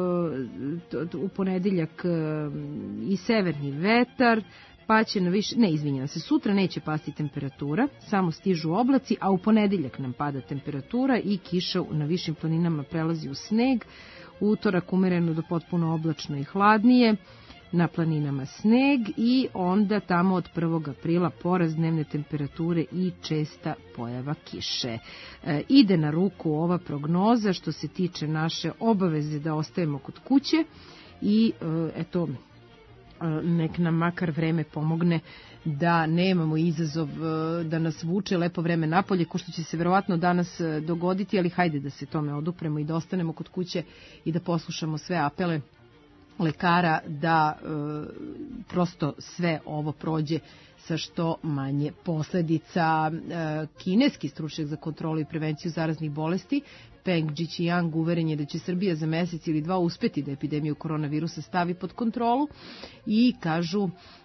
e, u ponedeljak e, i severni vetar, pa će na više, ne izvinjam se, sutra neće pasti temperatura, samo stižu oblaci, a u ponedeljak nam pada temperatura i kiša na višim planinama prelazi u sneg. Utorak umereno do potpuno oblačno i hladnije, na planinama sneg i onda tamo od prvog aprila porast dnevne temperature i česta pojava kiše. E, ide na ruku ova prognoza što se tiče naše obaveze da ostajemo kod kuće i e, eto, nek nam makar vreme pomogne da nemamo izazov da nas vuče lepo vreme napolje, ko što će se verovatno danas dogoditi, ali hajde da se tome odupremo i da ostanemo kod kuće i da poslušamo sve apele lekara da e, prosto sve ovo prođe sa što manje posledica. E, kineski stručnjak za kontrolu i prevenciju zaraznih bolesti Peng Zhiqiang uveren je da će Srbija za mesec ili dva uspeti da epidemiju koronavirusa stavi pod kontrolu i kažu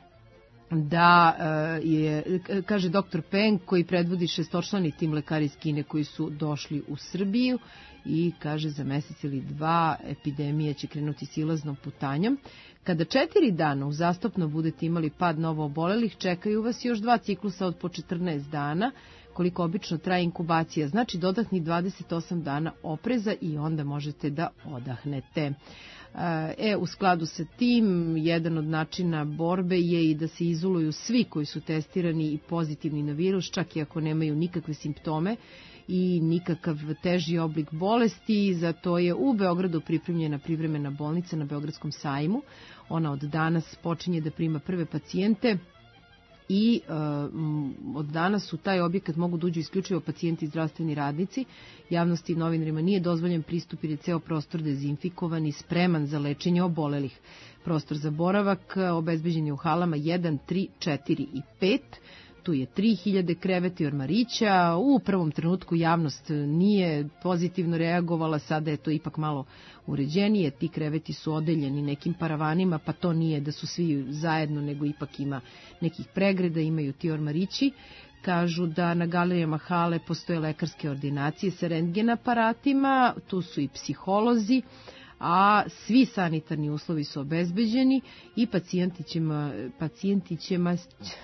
da je, kaže doktor Peng koji predvodi šestočlani tim lekara iz Kine koji su došli u Srbiju i kaže za mesec ili dva epidemija će krenuti silaznom putanjom. Kada četiri dana uzastopno budete imali pad novo obolelih, čekaju vas još dva ciklusa od po četrnaest dana, koliko obično traje inkubacija, znači dodatnih dvadeset osam dana opreza i onda možete da odahnete. E, u skladu sa tim, jedan od načina borbe je i da se izoluju svi koji su testirani i pozitivni na virus, čak i ako nemaju nikakve simptome i nikakav teži oblik bolesti. Zato je u Beogradu pripremljena privremena bolnica na Beogradskom sajmu. Ona od danas počinje da prima prve pacijente i e, od danas u taj objekat mogu da uđu isključivo pacijenti i zdravstveni radnici. Javnosti i novinarima nije dozvoljen pristup jer je ceo prostor dezinfikovan i spreman za lečenje obolelih. Prostor za boravak obezbeđen je u halama jedan, tri, četiri i pet. Tu je tri hiljade kreveta i ormarića. U prvom trenutku javnost nije pozitivno reagovala, sada je to ipak malo uređenije. Ti kreveti su odeljeni nekim paravanima, pa to nije da su svi zajedno, nego ipak ima nekih pregreda, imaju ti ormarići. Kažu da na galerijama hale postoje lekarske ordinacije sa rentgen aparatima, tu su i psiholozi, a svi sanitarni uslovi su obezbeđeni i pacijentićima, pacijentićima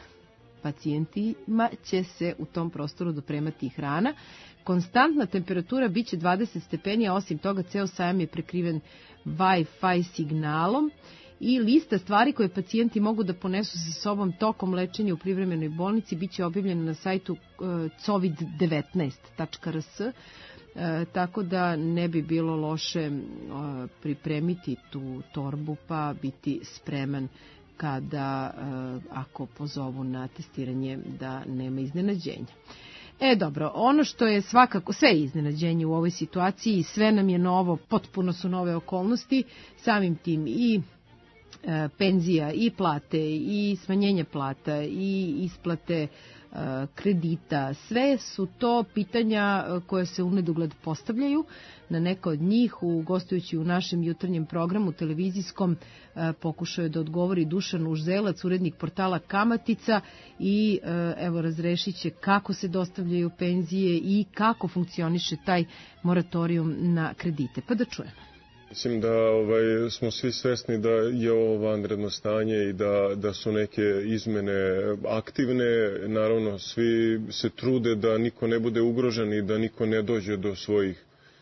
pacijentima će se u tom prostoru dopremati hrana. Konstantna temperatura biće dvadeset stepeni, a osim toga ceo sajam je prekriven Wi-Fi signalom i lista stvari koje pacijenti mogu da ponesu sa sobom tokom lečenja u privremenoj bolnici biće objavljena na sajtu covid devetnaest tačka r s. E, tako da ne bi bilo loše e, pripremiti tu torbu pa biti spreman kada, ako pozovu na testiranje, da nema iznenađenja. E, dobro, ono što je svakako, sve iznenađenje u ovoj situaciji, sve nam je novo, potpuno su nove okolnosti, samim tim i e, penzija, i plate, i smanjenje plata, i isplate e, kredita, sve su to pitanja koje se u nedogled postavljaju. Na neka od njih, u gostujući u našem jutarnjem programu televizijskom, pokušao je da odgovori Dušan Užzelac, urednik portala Kamatica, i evo razrešit će kako se dostavljaju penzije i kako funkcioniše taj moratorijum na kredite. Pa da čujemo. Mislim da ovaj, smo svi svesni da je ovo vanredno stanje i da, da su neke izmene aktivne. Naravno, svi se trude da niko ne bude ugrožen i da niko ne dođe do svojih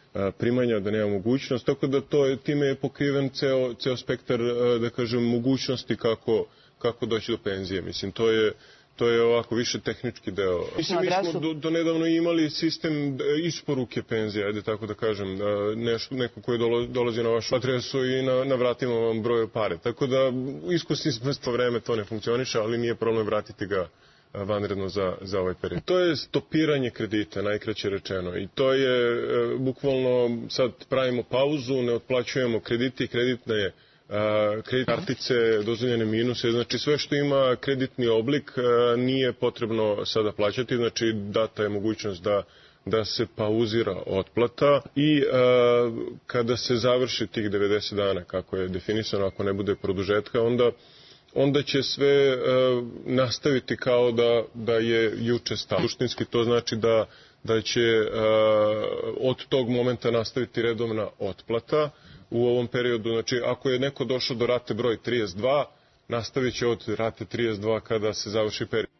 primanja, da nema mogućnost, tako da to, time je pokriven ceo, ceo spektar, da kažem, mogućnosti kako, kako doći do penzije. Mislim, to je, to je ovako više tehnički deo. Mislim, mi smo do, do nedavno imali sistem isporuke penzije, ajde tako da kažem, nešto, neko koji dolazi na vašu adresu i na, na vratima vam broju pare. Tako da, iskusni smo isto vreme, to ne funkcioniše, ali nije problem vratiti ga vanredno za, za ovaj period. To je stopiranje kredita, najkraće rečeno. I to je, e, bukvalno, sad pravimo pauzu, ne otplaćujemo krediti, kreditne je kredit kartice, dozvoljene minuse, znači sve što ima kreditni oblik nije potrebno sada plaćati, znači data je mogućnost da da se pauzira otplata i a, kada se završi tih devedeset dana, kako je definisano, ako ne bude produžetka, onda onda će sve a, nastaviti kao da, da je juče stalo. Suštinski to znači da, da će a, od tog momenta nastaviti redovna otplata u ovom periodu. Znači, ako je neko došao do rate broj trideset dva, nastavit će od rate trideset dva kada se završi period.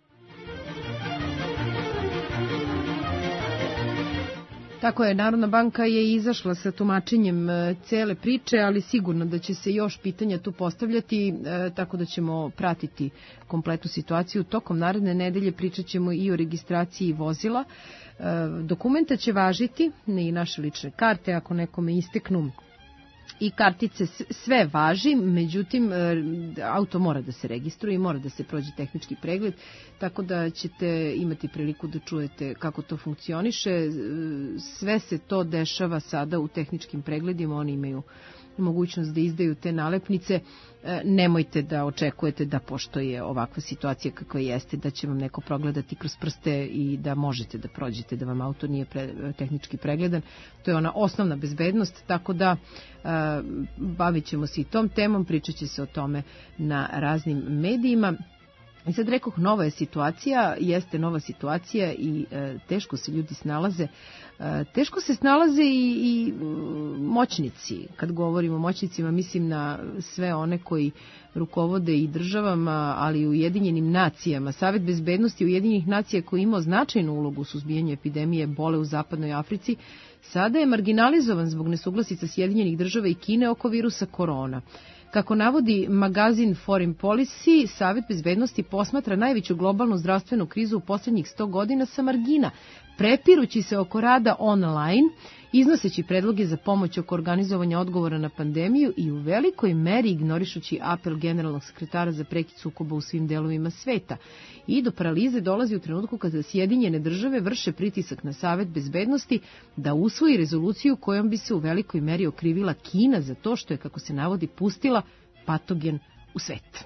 Tako je, Narodna banka je izašla sa tumačenjem cele priče, ali sigurno da će se još pitanja tu postavljati, tako da ćemo pratiti kompletnu situaciju. Tokom naredne nedelje pričat ćemo i o registraciji vozila. Dokumenta će važiti, ne i naše lične karte, ako nekome isteknu i kartice, sve važi, međutim auto mora da se registruje i mora da se prođe tehnički pregled, tako da ćete imati priliku da čujete kako to funkcioniše. Sve se to dešava sada u tehničkim pregledima, oni imaju mogućnost da izdaju te nalepnice. Nemojte da očekujete da, pošto je ovakva situacija kakva jeste, da će vam neko progledati kroz prste i da možete da prođete, da vam auto nije pre, tehnički pregledan. To je ona osnovna bezbednost, tako da a, bavit ćemo se i tom temom, pričat će se o tome na raznim medijima. I sad rekoh, nova je situacija, jeste nova situacija i e, teško se ljudi snalaze. E, teško se snalaze i, i moćnici. Kad govorimo o moćnicima, mislim na sve one koji rukovode i državama, ali i Ujedinjenim nacijama. Savet bezbednosti Ujedinjenih nacija, koji imao značajnu ulogu u suzbijanju epidemije bole u zapadnoj Africi, sada je marginalizovan zbog nesuglasica Sjedinjenih država i Kine oko virusa korona. Kako navodi magazin Foreign Policy, Savet bezbednosti posmatra najveću globalnu zdravstvenu krizu u posljednjih sto godina sa margina, prepirući se oko rada online, iznoseći predloge za pomoć oko organizovanja odgovora na pandemiju i u velikoj meri ignorišući apel generalnog sekretara za prekid sukoba u svim delovima sveta. I do paralize dolazi u trenutku kada Sjedinjene države vrše pritisak na Savet bezbednosti da usvoji rezoluciju kojom bi se u velikoj meri okrivila Kina za to što je, kako se navodi, pustila patogen u svet.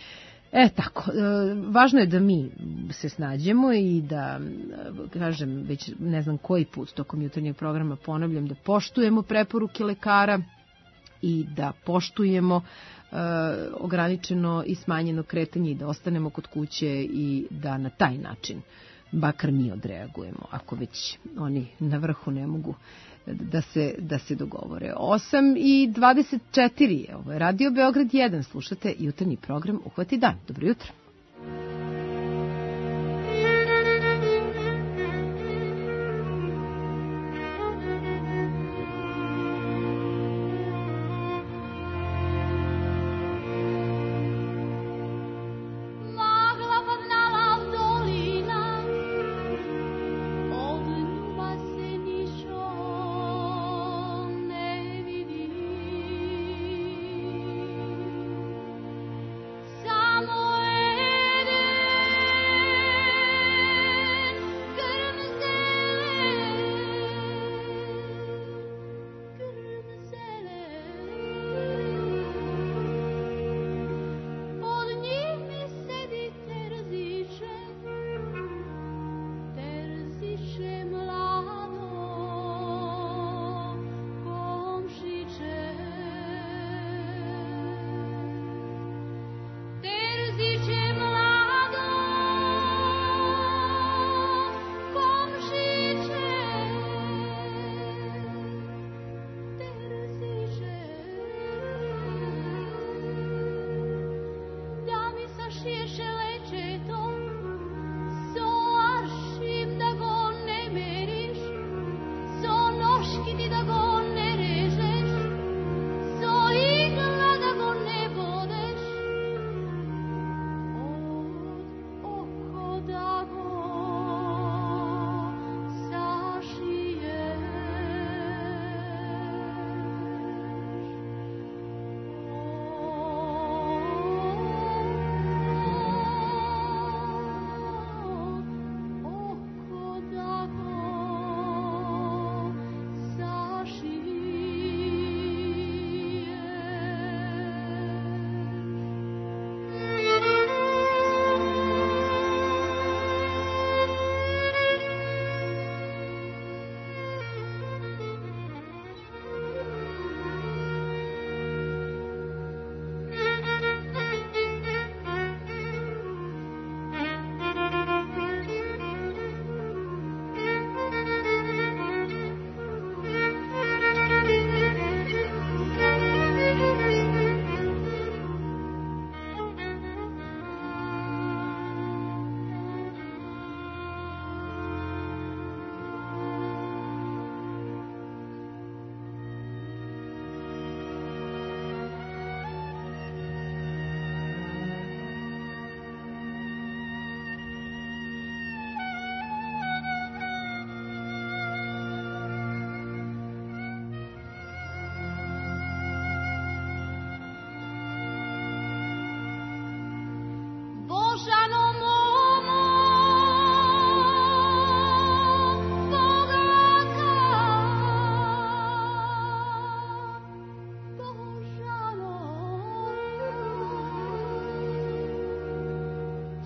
E tako, e, važno je da mi se snađemo i da, kažem, već ne znam koji put tokom jutarnjeg programa ponavljam, da poštujemo preporuke lekara i da poštujemo e, ograničeno i smanjeno kretanje i da ostanemo kod kuće i da na taj način bakar mi odreagujemo, ako već oni na vrhu ne mogu da se, da se dogovore. osam i dvadeset četiri, ovo je Radio Beograd jedan, slušate jutarnji program Uhvati dan. Dobro jutro. Samoe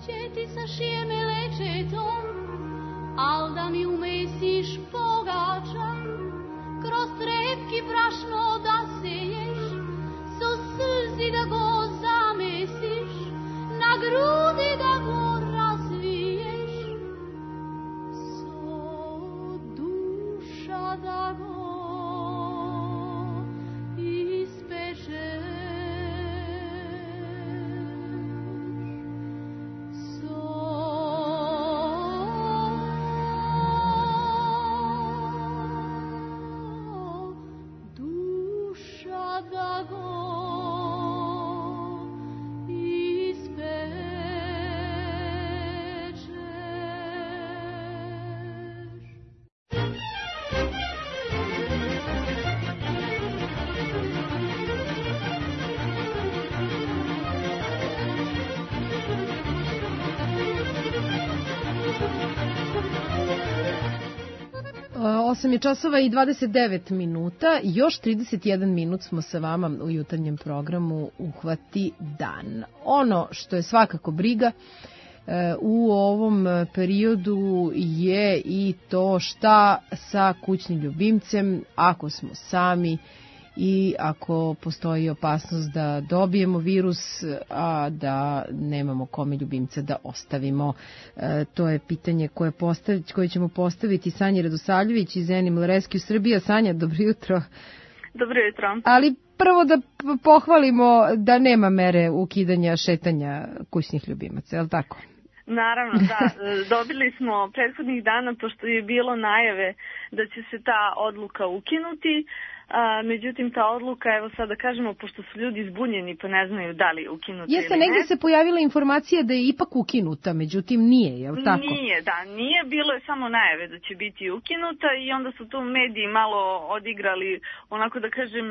će ti sa šijeme lečetom, al da mi umesiš pogača, kroz trepki brašno da seješ, so slzi da go zamesiš, na grudi da go razviješ, so duša da go osam je časova i dvadeset devet minuta, još trideset jedan minut smo sa vama u jutarnjem programu Uhvati dan. Ono što je svakako briga u ovom periodu je i to šta sa kućnim ljubimcem ako smo sami i ako postoji opasnost da dobijemo virus, a da nemamo kome ljubimca da ostavimo. E, to je pitanje koje, postaviti, koje ćemo postaviti Sanji Radosavljević iz Animal Rescue Srbija. Sanja, dobro jutro. Dobro jutro. Ali prvo da pohvalimo da nema mere ukidanja šetanja kućnih ljubimaca, je li tako? Naravno, da. Dobili smo prethodnih dana, pošto je bilo najave da će se ta odluka ukinuti. A, međutim, ta odluka, evo sad da kažemo, pošto su ljudi zbunjeni pa ne znaju da li je ukinuta Jeste, ili ne. negdje se pojavila informacija da je ipak ukinuta, međutim nije, je li tako? Nije, da, nije, bilo je samo najave da će biti ukinuta i onda su tu mediji malo odigrali, onako da kažem,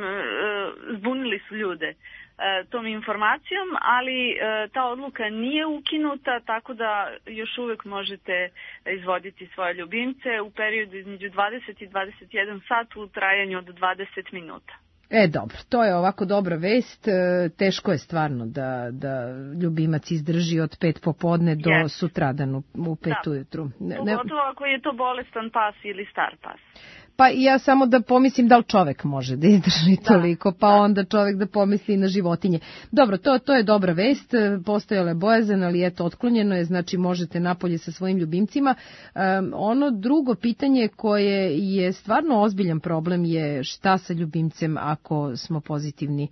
zbunili su ljude tom informacijom, ali ta odluka nije ukinuta, tako da još uvek možete izvoditi svoje ljubimce u periodu između dvadeset i dvadeset jedan sat u trajanju od dvadeset minuta. E, dobro, to je ovako dobra vest. Teško je stvarno da, da ljubimac izdrži od pet popodne do yes. sutradan u, u pet da. ujutru. Ne, pogotovo ako je to bolestan pas ili star pas. Pa ja samo da pomislim da li čovek može da izdrži da, toliko, pa da. onda čovek da pomisli na životinje. Dobro, to, to je dobra vest, postojala je bojazan, ali eto, otklonjeno je, znači možete napolje sa svojim ljubimcima. Um, ono drugo pitanje koje je stvarno ozbiljan problem je šta sa ljubimcem ako smo pozitivni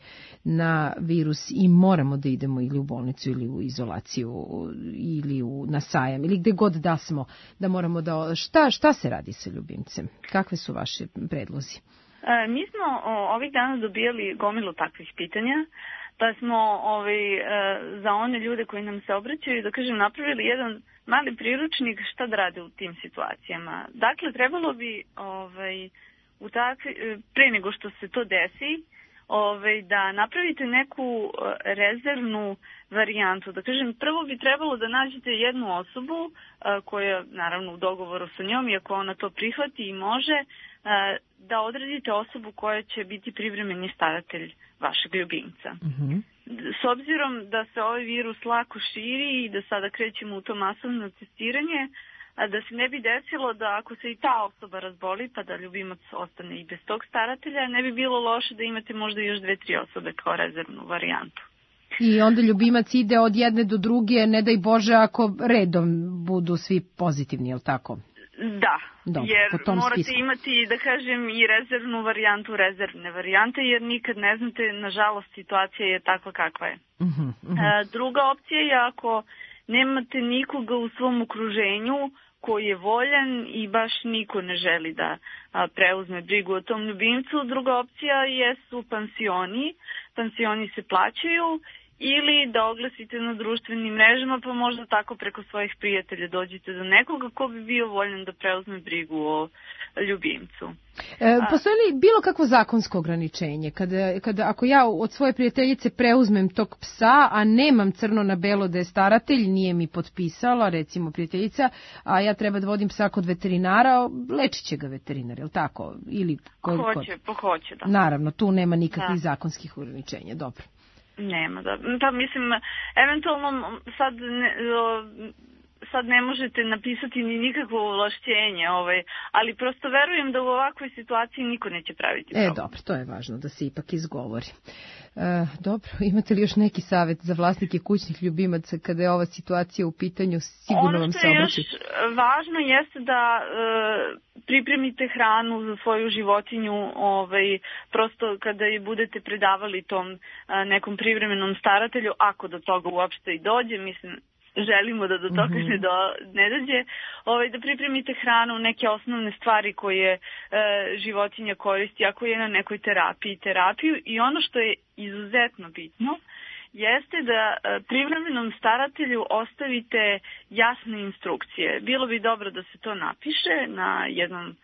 na virus i moramo da idemo ili u bolnicu ili u izolaciju ili u, na sajam ili gde god da smo, da moramo da... Šta, šta se radi sa ljubimcem? Kakve su vaši predlozi? E, mi smo o, ovih dana dobijali gomilu takvih pitanja, pa smo ovaj, e, za one ljude koji nam se obraćaju, da kažem, napravili jedan mali priručnik šta da rade u tim situacijama. Dakle, trebalo bi ovaj, u takvi, pre nego što se to desi, ovaj, da napravite neku rezervnu varijantu. Da kažem, prvo bi trebalo da nađete jednu osobu a, koja, naravno, u dogovoru sa njom, i ako ona to prihvati i može, a, da odredite osobu koja će biti privremeni staratelj vašeg ljubimca. Mm-hmm. S obzirom da se ovaj virus lako širi i da sada krećemo u to masovno testiranje, a da se ne bi desilo da ako se i ta osoba razboli pa da ljubimac ostane i bez tog staratelja, ne bi bilo loše da imate možda još dve, tri osobe kao rezervnu varijantu. I onda ljubimac ide od jedne do druge, ne daj Bože ako redom budu svi pozitivni, je li tako? Da, Dobre, jer morate spisku. imati, da kažem, i rezervnu varijantu rezervne varijante, jer nikad ne znate, nažalost, situacija je takva kakva je. Uh-huh, uh-huh. A, druga opcija je ako nemate nikoga u svom okruženju koji je voljan i baš niko ne želi da a, preuzme brigu o tom ljubimcu. Druga opcija jesu pansioni. Pansioni se plaćaju ili da oglasite na društvenim mrežama, pa možda tako preko svojih prijatelja dođete do nekoga ko bi bio voljan da preuzme brigu o ljubimcu. E, postoji li bilo kakvo zakonsko ograničenje? Kada, kada, ako ja od svoje prijateljice preuzmem tog psa, a nemam crno na belo da je staratelj, nije mi potpisala, recimo prijateljica, a ja treba da vodim psa kod veterinara, lečit će ga veterinar, je li tako? Ili kod, hoće, kod... pa hoće, da. Naravno, tu nema nikakvih da. zakonskih ograničenja, dobro. Nema, da. Pa mislim, eventualno sad ne, sad ne možete napisati ni nikakvo ovlašćenje, ovaj, ali prosto verujem da u ovakvoj situaciji niko neće praviti problem. E, dobro, to je važno da se ipak izgovori. E, dobro, imate li još neki savjet za vlasnike kućnih ljubimaca kada je ova situacija u pitanju? Sigurno vam se obraćaju. Ono što je još važno jeste da e, pripremite hranu za svoju životinju, ovaj, prosto kada je budete predavali tom a, nekom privremenom staratelju, ako do toga uopšte i dođe, mislim, želimo da do toga mm-hmm. ne, do, ne dođe, ovaj, da pripremite hranu, neke osnovne stvari koje e, životinja koristi ako je na nekoj terapiji, terapiju. I ono što je izuzetno bitno jeste da e, privremenom staratelju ostavite jasne instrukcije. Bilo bi dobro da se to napiše na jednom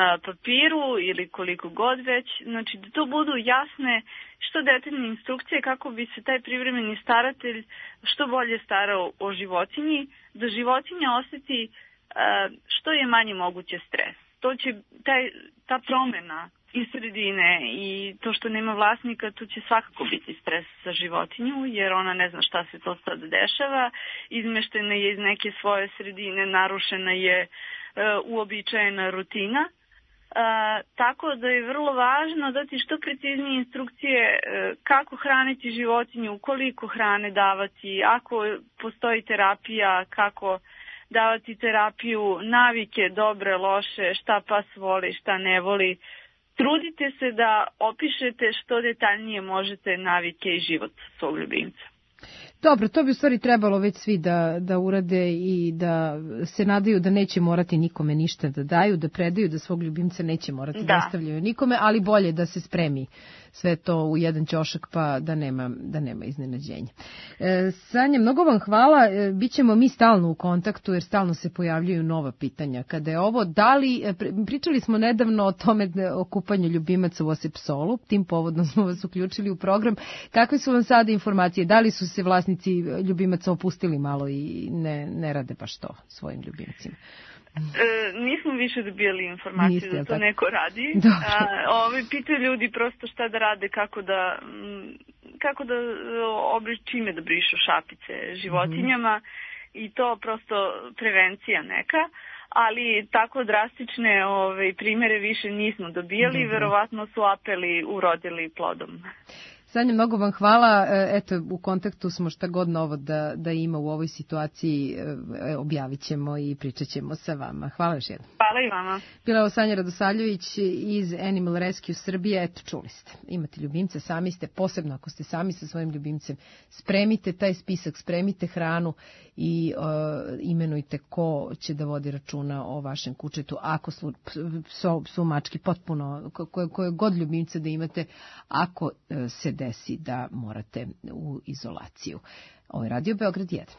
papiru ili koliko god već, znači da to budu jasne što detaljne instrukcije kako bi se taj privremeni staratelj što bolje starao o životinji, da životinja osjeti što je manje moguće stres. To će, taj, ta promjena iz sredine i to što nema vlasnika, to će svakako biti stres za životinju, jer ona ne zna šta se to sad dešava, izmeštena je iz neke svoje sredine, narušena je uobičajena rutina. Uh, tako da je vrlo važno dati što preciznije instrukcije uh, kako hraniti životinju, koliko hrane davati, ako postoji terapija, kako davati terapiju, navike, dobre, loše, šta pas voli, šta ne voli. Trudite se da opišete što detaljnije možete navike i život svog ljubimca. Dobro, to bi u stvari trebalo već svi da, da urade i da se nadaju da neće morati nikome ništa da daju, da predaju, da svog ljubimca neće morati da, da ostavljaju nikome, ali bolje da se spremi sve to u jedan ćošak pa da nema, da nema iznenađenja. E, Sanja, mnogo vam hvala, e, bićemo mi stalno u kontaktu jer stalno se pojavljaju nova pitanja. Kada je ovo, da li, pričali smo nedavno o tome o kupanju ljubimaca u Osepsolu, tim povodom smo vas uključili u program. Kakve su vam sada informacije? Da li su se vlasnici ljubimaca opustili malo i ne, ne rade baš to svojim ljubimcima? E, nismo više dobijali informaciju Niste, da to tako? Neko radi. A, ovi, pitaju ljudi prosto šta da rade, kako da kako da obri, čime da brišu šapice životinjama mm-hmm. i to prosto prevencija neka, ali tako drastične ove, primjere više nismo dobijali, mm-hmm. verovatno su apeli urodili plodom. Sanja, mnogo vam hvala. Eto, u kontaktu smo šta god novo da, da ima u ovoj situaciji, objavit ćemo i pričat ćemo sa vama. Hvala još jednom. Hvala i vama. Bila je Sanja Radosavljević iz Animal Rescue Srbije. Eto, čuli ste. Imate ljubimce, sami ste, posebno ako ste sami sa svojim ljubimcem. Spremite taj spisak, spremite hranu i uh, imenujte ko će da vodi računa o vašem kućetu. Ako su, su, su mački potpuno, koje, koje god ljubimce da imate, ako uh, se desi da morate u izolaciju. Ovo je Radio Beograd jedan.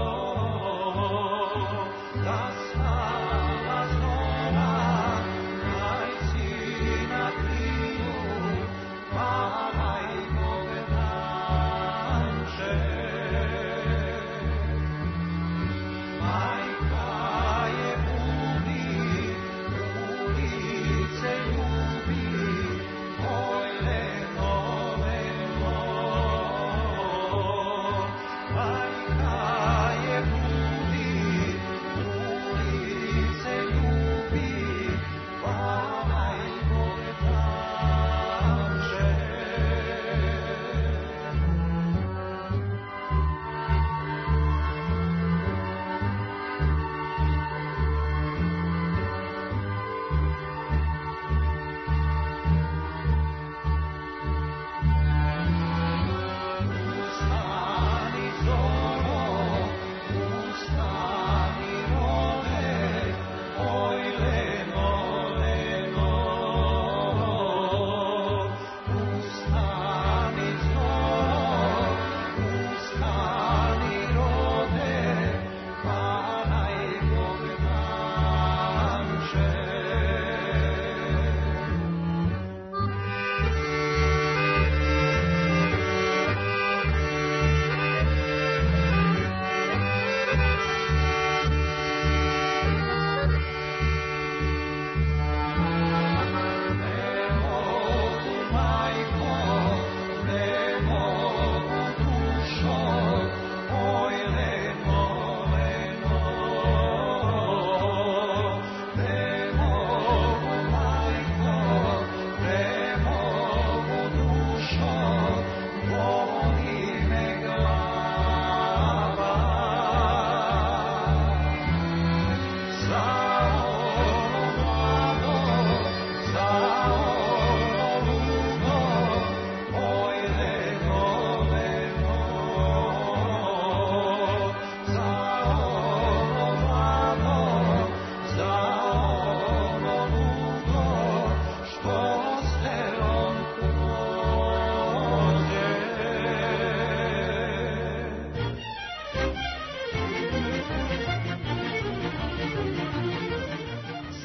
That's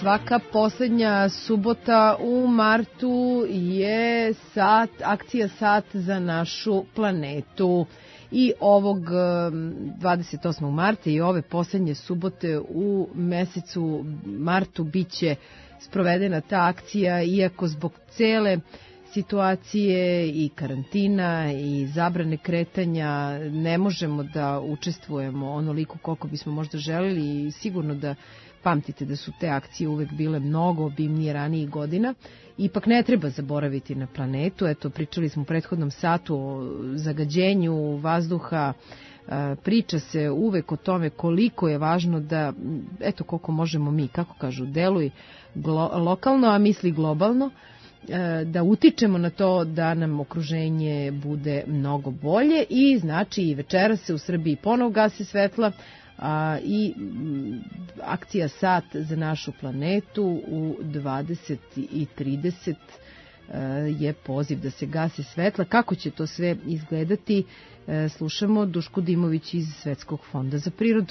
svaka poslednja subota u martu je sat, akcija Sat za našu planetu. I ovog dvadeset osmog marta i ove poslednje subote u mesecu martu biće sprovedena ta akcija, iako zbog cele situacije i karantina i zabrane kretanja ne možemo da učestvujemo onoliko koliko bismo možda želeli i sigurno da pamtite da su te akcije uvek bile mnogo obimnije ranijih godina. Ipak ne treba zaboraviti na planetu. Eto, pričali smo u prethodnom satu o zagađenju vazduha, priča se uvek o tome koliko je važno da, eto koliko možemo mi, kako kažu, deluj lokalno, a misli globalno, da utičemo na to da nam okruženje bude mnogo bolje i znači i večeras se u Srbiji ponovo gase svetla, a, i m, akcija Sat za našu planetu u dvadeset i trideset a, je poziv da se gase svetla. Kako će to sve izgledati? A, slušamo Dušku Dimović iz Svetskog fonda za prirodu.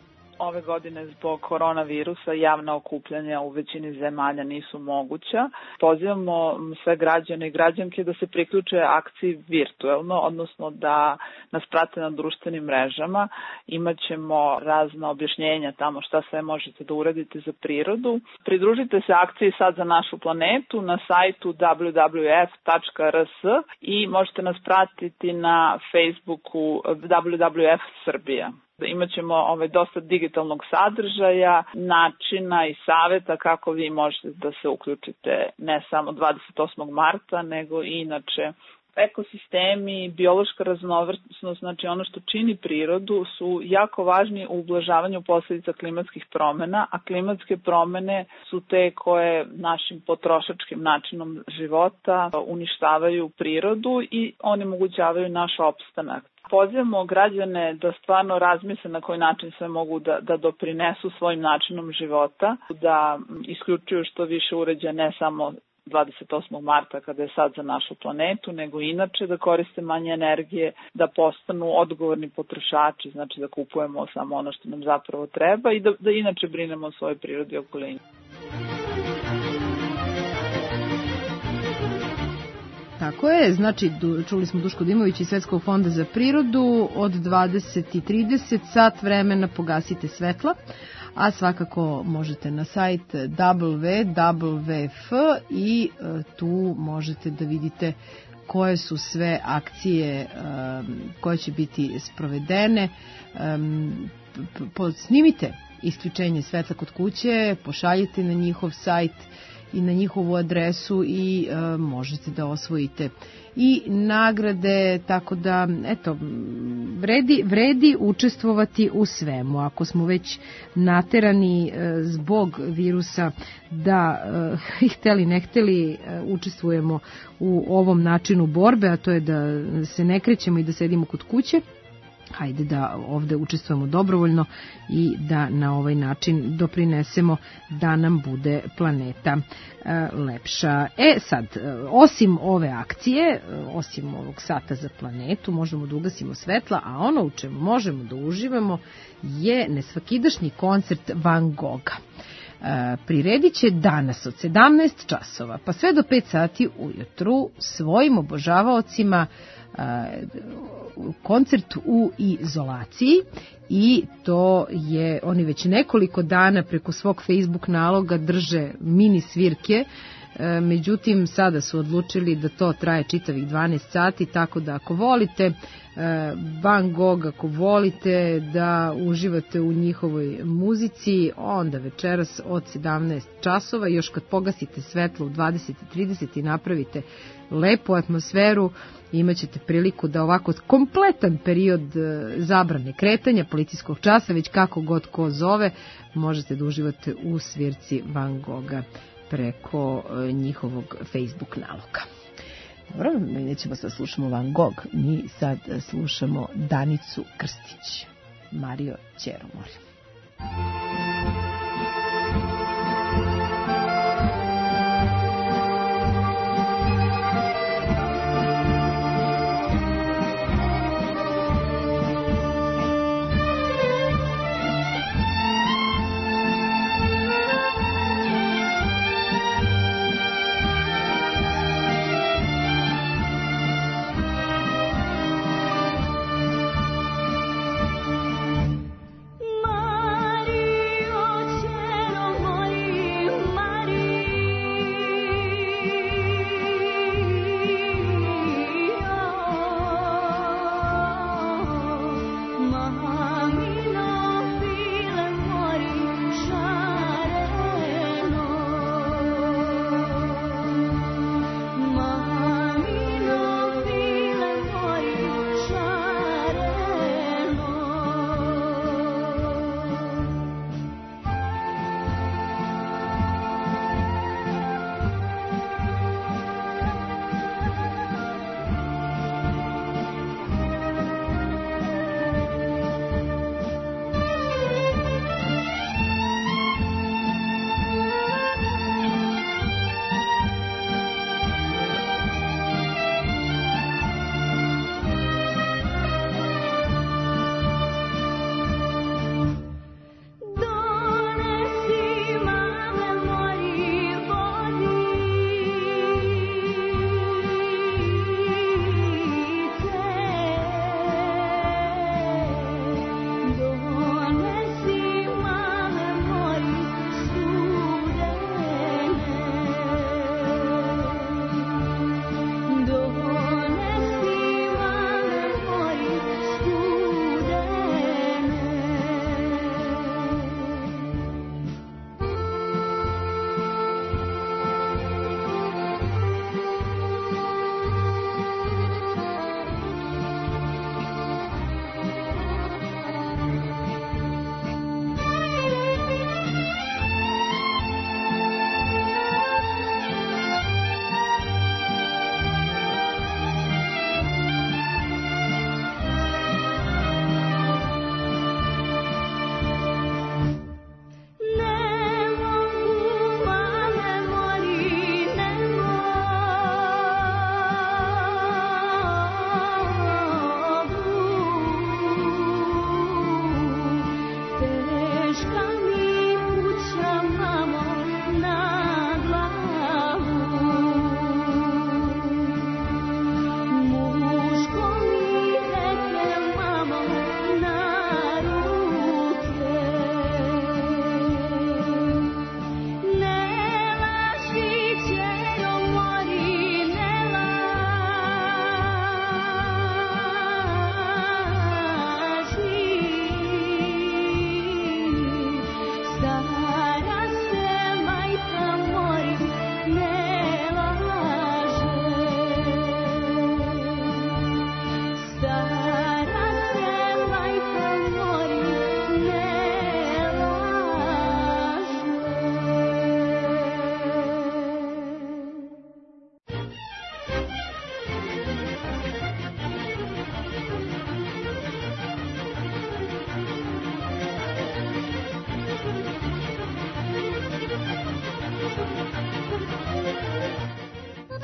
Ove godine zbog koronavirusa javna okupljanja u većini zemalja nisu moguća. Pozivamo sve građane i građanke da se priključe akciji virtuelno, odnosno da nas prate na društvenim mrežama. Imaćemo razna objašnjenja tamo šta sve možete da uradite za prirodu. Pridružite se akciji Sad za našu planetu na sajtu double-u double-u double-u tačka f tačka r s i možete nas pratiti na Facebooku double-u double-u double-u Srbija. Imaćemo ovaj dosta digitalnog sadržaja, načina i saveta kako vi možete da se uključite ne samo dvadeset osmog marta, nego i inače. Ekosistemi, biološka raznovrsnost, znači ono što čini prirodu, su jako važni u ublažavanju posledica klimatskih promena, a klimatske promene su te koje našim potrošačkim načinom života uništavaju prirodu i onemogućavaju naš opstanak. Pozivamo građane da stvarno razmisle na koji način sve mogu da, da doprinesu svojim načinom života, da isključuju što više uređaja ne samo dvadeset osmog marta kada je Sad za našu planetu, nego inače da koriste manje energije, da postanu odgovorni potrošači, znači da kupujemo samo ono što nam zapravo treba i da, da inače brinemo o svojoj prirodi i okolini. Tako je, znači čuli smo Dušku Dimović iz Svetskog fonda za prirodu, od dvadeset i trideset sat vremena pogasite svetla, a svakako možete na sajt double-u double-u double-u tačka f i tu možete da vidite koje su sve akcije koje će biti sprovedene. Snimite isključenje svetla kod kuće, pošaljite na njihov sajt i na njihovu adresu i e, možete da osvojite i nagrade, tako da eto, vredi, vredi učestvovati u svemu. Ako smo već naterani e, zbog virusa da e, hteli ne hteli e, učestvujemo u ovom načinu borbe, a to je da se ne krećemo i da sedimo kod kuće, hajde da ovde učestvujemo dobrovoljno i da na ovaj način doprinesemo da nam bude planeta e, lepša. E sad, osim ove akcije, osim ovog Sata za planetu, možemo da ugasimo svetla, a ono u čemu možemo da uživamo je nesvakidašnji koncert Van Gogha. E, priredit će danas od sedamnaest časova pa sve do pet sati ujutru svojim obožavaocima koncert u izolaciji i to je, oni već nekoliko dana preko svog Facebook naloga drže mini svirke, međutim sada su odlučili da to traje čitavih dvanaest sati, tako da ako volite Van Gogh, ako volite da uživate u njihovoj muzici, onda večeras od sedamnaest časova, još kad pogasite svetlo u dvadeset i trideset i napravite lepu atmosferu, imaćete priliku da ovako kompletan period zabrane kretanja, policijskog časa, već kako god ko zove, možete da uživate u svirci Van Gogha preko njihovog Facebook naloga. Dobro, mi nećemo sad slušamo Van Gogh, mi sad slušamo Danicu Krstić, Mario Ćeromor.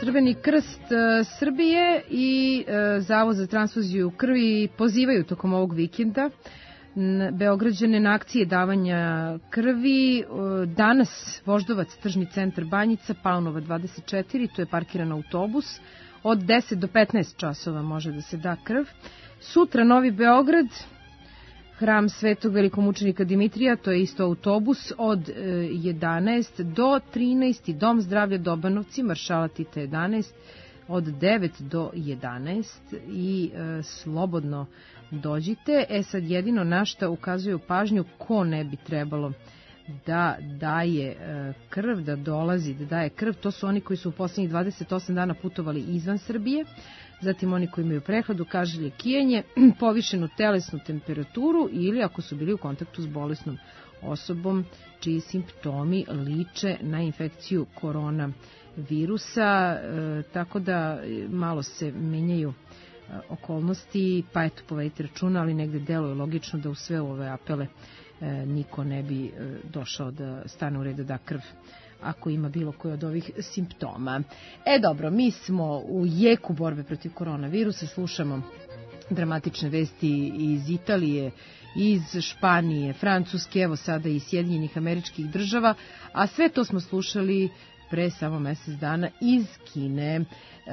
Crveni krst Srbije i Zavod za transfuziju krvi pozivaju tokom ovog vikenda Beograđane na akcije davanja krvi. Danas Voždovac, tržni centar Banjica, Paunova dvadeset četiri, tu je parkiran autobus. Od deset do petnaest časova može da se da krv. Sutra Novi Beograd, Hram Svetog velikomučenika Dimitrija, to je isto autobus, od jedanaest do trinaest i Dom zdravlja Dobanovci, Maršala Tita jedanaest, od devet do jedanaest i e, slobodno dođite. E sad jedino na šta ukazuju pažnju ko ne bi trebalo da daje e, krv, da dolazi, da daje krv, to su oni koji su u poslednjih dvadeset osam dana putovali izvan Srbije, zatim oni koji imaju prehladu, kašalj, kijenje, povišenu telesnu temperaturu ili ako su bili u kontaktu s bolesnom osobom čiji simptomi liče na infekciju korona virusa, e, tako da malo se menjaju e, okolnosti, pa eto povedite računa, ali negde deluje logično da u sve ove apele e, niko ne bi e, došao da stane u red da da krv ako ima bilo koji od ovih simptoma. E dobro, mi smo u jeku borbe protiv koronavirusa, slušamo dramatične vesti iz Italije, iz Španije, Francuske, evo sada i Sjedinjenih Američkih Država, a sve to smo slušali pre samo mesec dana iz Kine. E,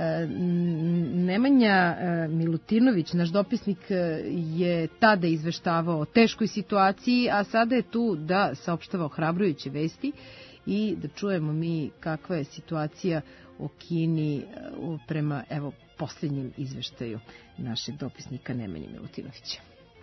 Nemanja Milutinović, naš dopisnik, je tada izveštavao o teškoj situaciji, a sada je tu da saopštava ohrabrujuće vesti i da čujemo mi kakva je situacija u Kini prema evo posljednjem izveštaju našeg dopisnika Nemanje Milutinovića.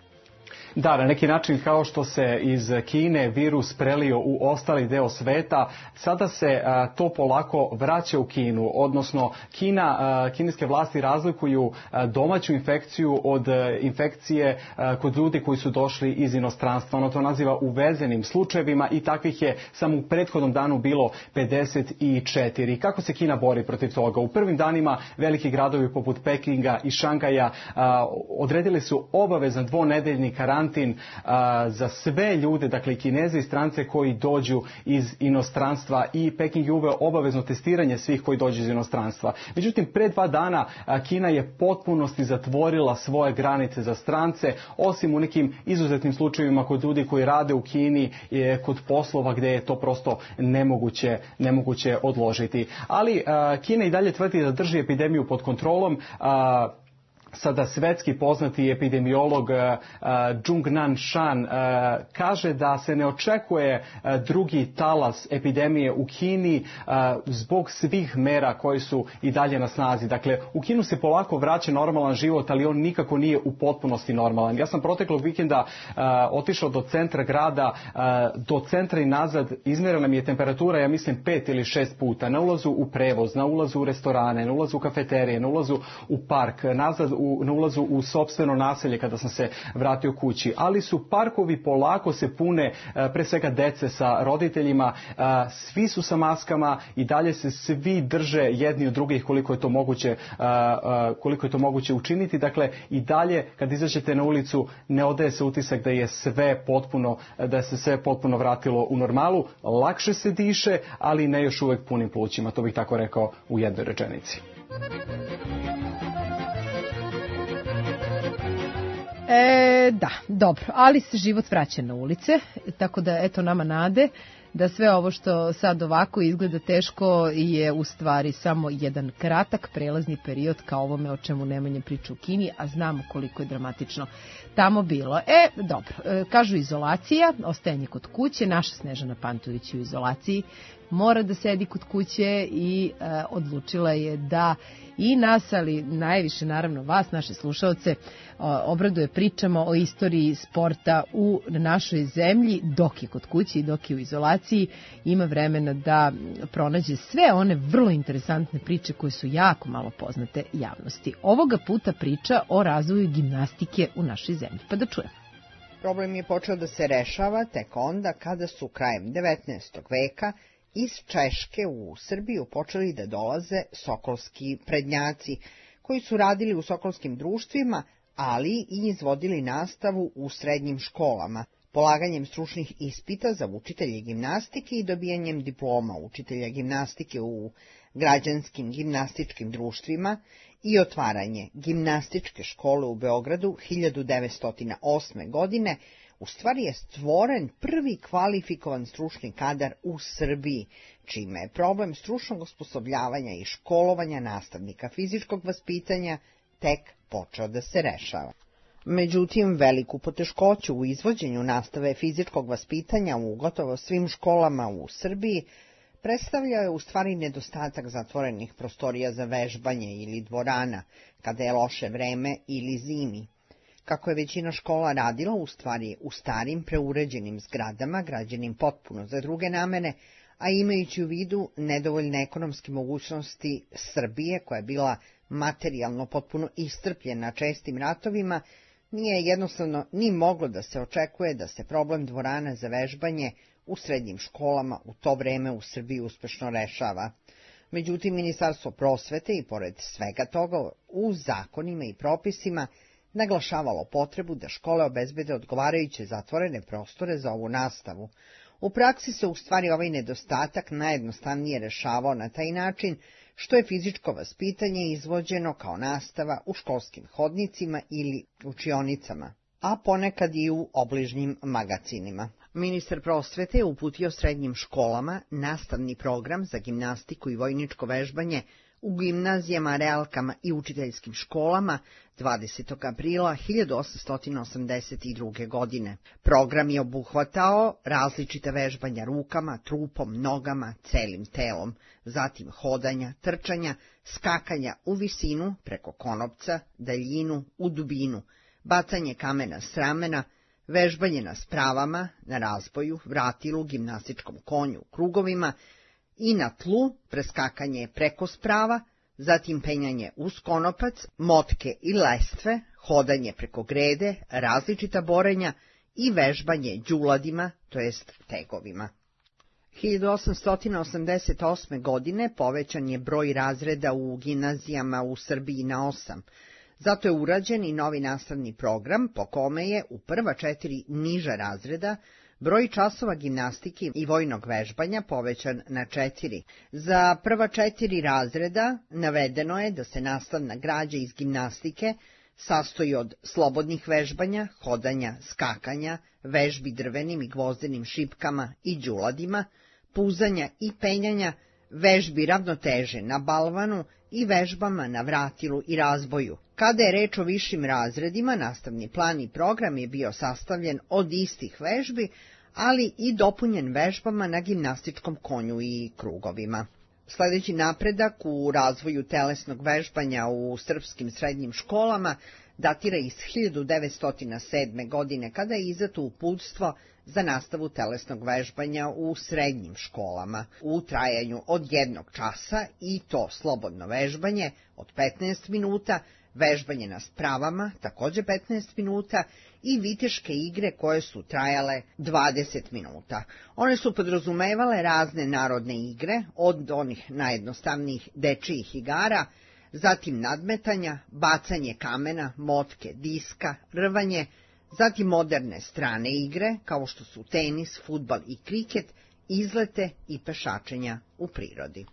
Da, na neki način kao što se iz Kine virus prelio u ostali deo sveta, sada se a, to polako vraća u Kinu, odnosno Kina, a, kineske vlasti razlikuju a, domaću infekciju od a, infekcije a, kod ljudi koji su došli iz inostranstva. Ono to naziva uvezenim slučajevima i takvih je samo u prethodnom danu bilo pedeset četiri. Kako se Kina bori protiv toga? U prvim danima veliki gradovi poput Pekinga i Šangaja a, odredili su obavezan dvonedeljni karantin a, za sve ljude, dakle Kineze i strance koji dođu iz inostranstva, i Peking je uveo obavezno testiranje svih koji dođu iz inostranstva. Međutim, pre dva dana a, Kina je potpunosti zatvorila svoje granice za strance, osim u nekim izuzetnim slučajevima kod ljudi koji rade u Kini, je, kod poslova gde je to prosto nemoguće, nemoguće odložiti. Ali a, Kina i dalje tvrdi da drži epidemiju pod kontrolom. A, Sada svetski poznati epidemiolog uh, Jungnan Shan uh, kaže da se ne očekuje uh, drugi talas epidemije u Kini uh, zbog svih mera koje su i dalje na snazi. Dakle, u Kinu se polako vraća normalan život, ali on nikako nije u potpunosti normalan. Ja sam proteklog vikenda uh, otišao do centra grada, uh, do centra i nazad, izmjerena mi je temperatura, ja mislim, pet ili šest puta. Na ulazu u prevoz, na ulazu u restorane, na ulazu u kafeterije, na ulazu u park, nazad u U, na ulazu u sopstveno naselje kada sam se vratio kući. Ali su parkovi polako se pune, pre svega dece sa roditeljima, svi su sa maskama i dalje se svi drže jedni od drugih koliko je to moguće, koliko je to moguće učiniti. Dakle, i dalje kad izađete na ulicu ne odaje se utisak da je sve potpuno, da se sve potpuno vratilo u normalu. Lakše se diše, ali ne još uvek punim plućima. To bih tako rekao u jednoj rečenici. E, da, dobro, ali se život vraća na ulice, tako da eto nama nade da sve ovo što sad ovako izgleda teško je u stvari samo jedan kratak prelazni period kao ovome o čemu Nemanja priča u Kini, a znamo koliko je dramatično tamo bilo. E, dobro, kažu izolacija, ostajanje kod kuće, naša Snežana Pantović u izolaciji mora da sedi kod kuće i e, odlučila je da i nas, ali najviše naravno vas, naše slušaoce, obraduje pričamo o istoriji sporta u našoj zemlji, dok je kod kuće i dok je u izolaciji, ima vremena da pronađe sve one vrlo interesantne priče koje su jako malo poznate javnosti. Ovoga puta priča o razvoju gimnastike u našoj zemlji. Pa da čujem. Problem je počeo da se rešava tek onda kada su krajem devetnaestog veka iz Češke u Srbiju počeli da dolaze sokolski prednjaci, koji su radili u sokolskim društvima, ali i izvodili nastavu u srednjim školama. polaganjem stručnih ispita za učitelje gimnastike i dobijanjem diploma učitelja gimnastike u građanskim gimnastičkim društvima i otvaranje gimnastičke škole u Beogradu hiljadu devetsto osme. godine, u stvari je stvoren prvi kvalifikovan stručni kadar u Srbiji, čime je problem stručnog osposobljavanja i školovanja nastavnika fizičkog vaspitanja tek počeo da se rešava. Međutim, veliku poteškoću u izvođenju nastave fizičkog vaspitanja u gotovo svim školama u Srbiji predstavljao je u stvari nedostatak zatvorenih prostorija za vežbanje ili dvorana, kada je loše vreme ili zimi. Kako je većina škola radila u stvari u starim preuređenim zgradama, građenim potpuno za druge namene, a imajući u vidu nedovoljne ekonomske mogućnosti Srbije, koja je bila materijalno potpuno iscrpljena čestim ratovima, nije jednostavno ni moglo da se očekuje da se problem dvorana za vežbanje u srednjim školama u to vreme u Srbiji uspešno rešava. Međutim, Ministarstvo prosvete i pored svega toga u zakonima i propisima naglašavalo potrebu da škole obezbede odgovarajuće zatvorene prostore za ovu nastavu. U praksi se u stvari ovaj nedostatak najjednostavnije rešavao na taj način što je fizičko vaspitanje izvođeno kao nastava u školskim hodnicima ili učionicama, a ponekad i u obližnjim magacinima. Ministar prosvete je uputio srednjim školama nastavni program za gimnastiku i vojničko vežbanje u gimnazijama, realkama i učiteljskim školama dvadesetog aprila hiljadu osamsto osamdeset druge. godine. Program je obuhvatao različita vežbanja rukama, trupom, nogama, celim telom, zatim hodanja, trčanja, skakanja u visinu preko konopca, daljinu, u dubinu, bacanje kamena s ramena, vežbanje na spravama, na razboju, vratilu, gimnastičkom konju, krugovima i na tlu, preskakanje preko sprava, zatim penjanje uz konopac, motke i lestve, hodanje preko grede, različita borenja i vežbanje đuladima, to jest tegovima. hiljadu osamsto osamdeset osme. godine povećan je broj razreda u gimnazijama u Srbiji na osam. Zato je urađen i novi nastavni program po kome je u prva četiri niža razreda broj časova gimnastike i vojnog vežbanja povećan na četiri. Za prva četiri razreda navedeno je da se nastavna građa iz gimnastike sastoji od slobodnih vežbanja, hodanja, skakanja, vežbi drvenim i gvozdenim šipkama i đuladima, puzanja i penjanja, vežbi ravnoteže na balvanu i vežbama na vratilu i razboju. Kada je reč o višim razredima, nastavni plan i program je bio sastavljen od istih vežbi, ali i dopunjen vežbama na gimnastičkom konju i krugovima. Sljedeći napredak u razvoju telesnog vežbanja u srpskim srednjim školama datira iz hiljadu devetsto sedme. godine, kada je izdato uputstvo za nastavu telesnog vežbanja u srednjim školama u trajanju od jednog časa, i to slobodno vežbanje od petnaest minuta, vežbanje na spravama takođe petnaest minuta i viteške igre koje su trajale dvadeset minuta. One su podrazumevale razne narodne igre, od onih najjednostavnijih dečijih igara, zatim nadmetanja, bacanje kamena, motke, diska, rvanje, zatim moderne strane igre, kao što su tenis, fudbal i kriket, izlete i pešačenja u prirodi.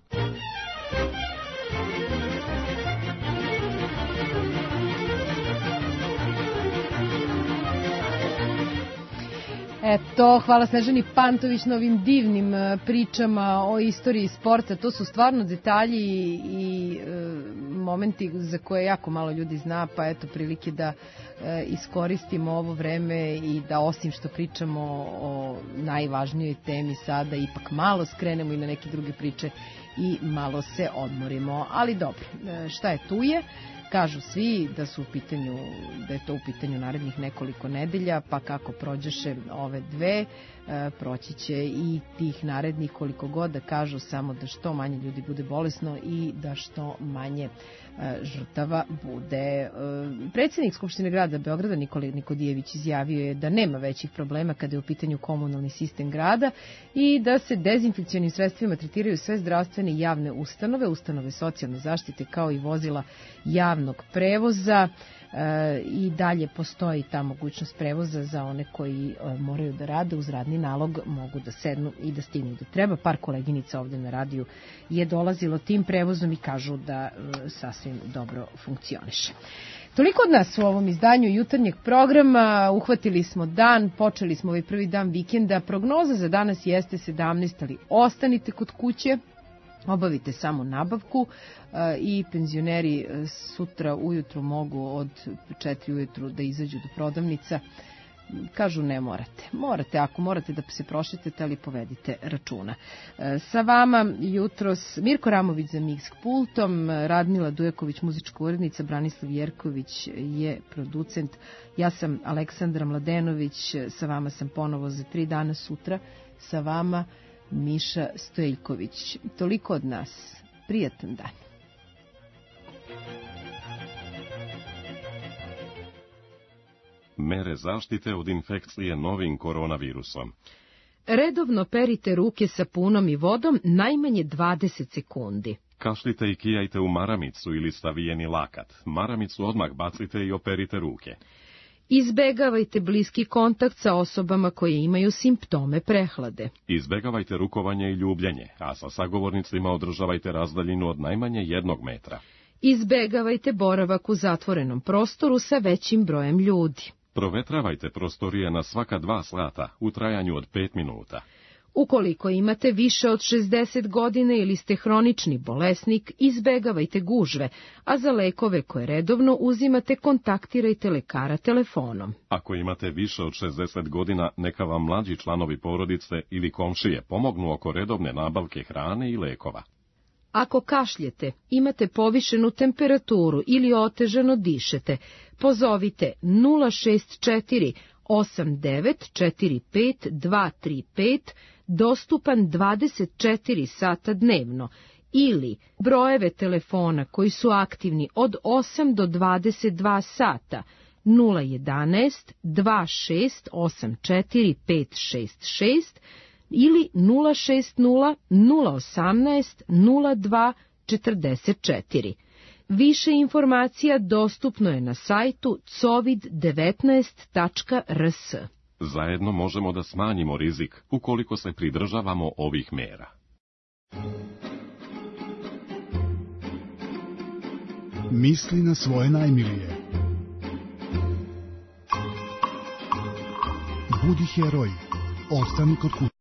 Eto, hvala Snežani Pantović na ovim divnim pričama o istoriji sporta. To su stvarno detalji i e, momenti za koje jako malo ljudi zna, pa eto prilike da e, iskoristimo ovo vreme i da osim što pričamo o najvažnijoj temi sada, ipak malo skrenemo i na neke druge priče i malo se odmorimo. Ali dobro, e, šta je tu je? Kažu svi da su u pitanju, da je to u pitanju narednih nekoliko nedelja, pa kako prođeše ove dve, e, proći će i tih narednih koliko god, da kažu samo da što manje ljudi bude bolesno i da što manje e, žrtava bude. E, predsjednik Skupštine grada grada Beograda, Nikola Nikodijević, izjavio je da nema većih problema kada je u pitanju komunalni sistem grada i da se dezinfekcionim sredstvima tretiraju sve zdravstvene i javne ustanove, ustanove socijalne zaštite kao i vozila javnog prevoza. E, i dalje postoji ta mogućnost prevoza za one koji e, moraju da rade uz radni nalog, mogu da sednu i da stignu da treba. Par koleginica ovde na radiju je dolazilo tim prevozom i kažu da e, sasvim dobro funkcioniše. Toliko od nas u ovom izdanju jutarnjeg programa. Uhvatili smo dan, počeli smo ovaj prvi dan vikenda. Prognoza za danas jeste sedamnaest, ali ostanite kod kuće. Obavite samo nabavku i penzioneri sutra ujutru mogu od četiri ujutru da izađu do prodavnica. Kažu ne morate. Morate, ako morate da se prošetate, ali povedite računa. Sa vama jutros Mirko Ramović za Mix pultom, Radmila Dujaković, muzička urednica, Branislav Jerković je producent. Ja sam Aleksandra Mladenović, sa vama sam ponovo za tri dana sutra. Sa vama Miša Stojiljković. Toliko od nas. Prijatan dan. Mere zaštite od infekcije novim koronavirusom. Redovno perite ruke sapunom i vodom najmanje dvadeset sekundi. Kašljite i kijajte u maramicu ili stavijeni lakat. Maramicu odmah bacite i operite ruke. Izbegavajte bliski kontakt sa osobama koje imaju simptome prehlade. Izbegavajte rukovanje i ljubljenje, a sa sagovornicima održavajte razdaljinu od najmanje jednog metra. Izbegavajte boravak u zatvorenom prostoru sa većim brojem ljudi. Provetravajte prostorije na svaka dva sata u trajanju od pet minuta. Ukoliko imate više od šezdeset godina ili ste hronični bolesnik, izbegavajte gužve, a za lekove koje redovno uzimate, kontaktirajte lekara telefonom. Ako imate više od šezdeset godina, neka vam mlađi članovi porodice ili komšije pomognu oko redovne nabavke hrane i lekova. Ako kašljete, imate povišenu temperaturu ili otežano dišete, pozovite nula šest četiri osam devet četiri pet dva tri pet, dostupan dvadeset četiri sata dnevno, ili brojeve telefona koji su aktivni od osam do dvadeset dva sata, nula jedanaest dva šest osam četiri pet šest šest ili nula šest nula nula osamnaest nula dva četrdeset četiri. Više informacija dostupno je na sajtu covid devetnaest tačka r s. Zajedno možemo da smanjimo rizik ukoliko se pridržavamo ovih mera. Misli na svoje najmilije. Budi heroj. Ostani kod kuće.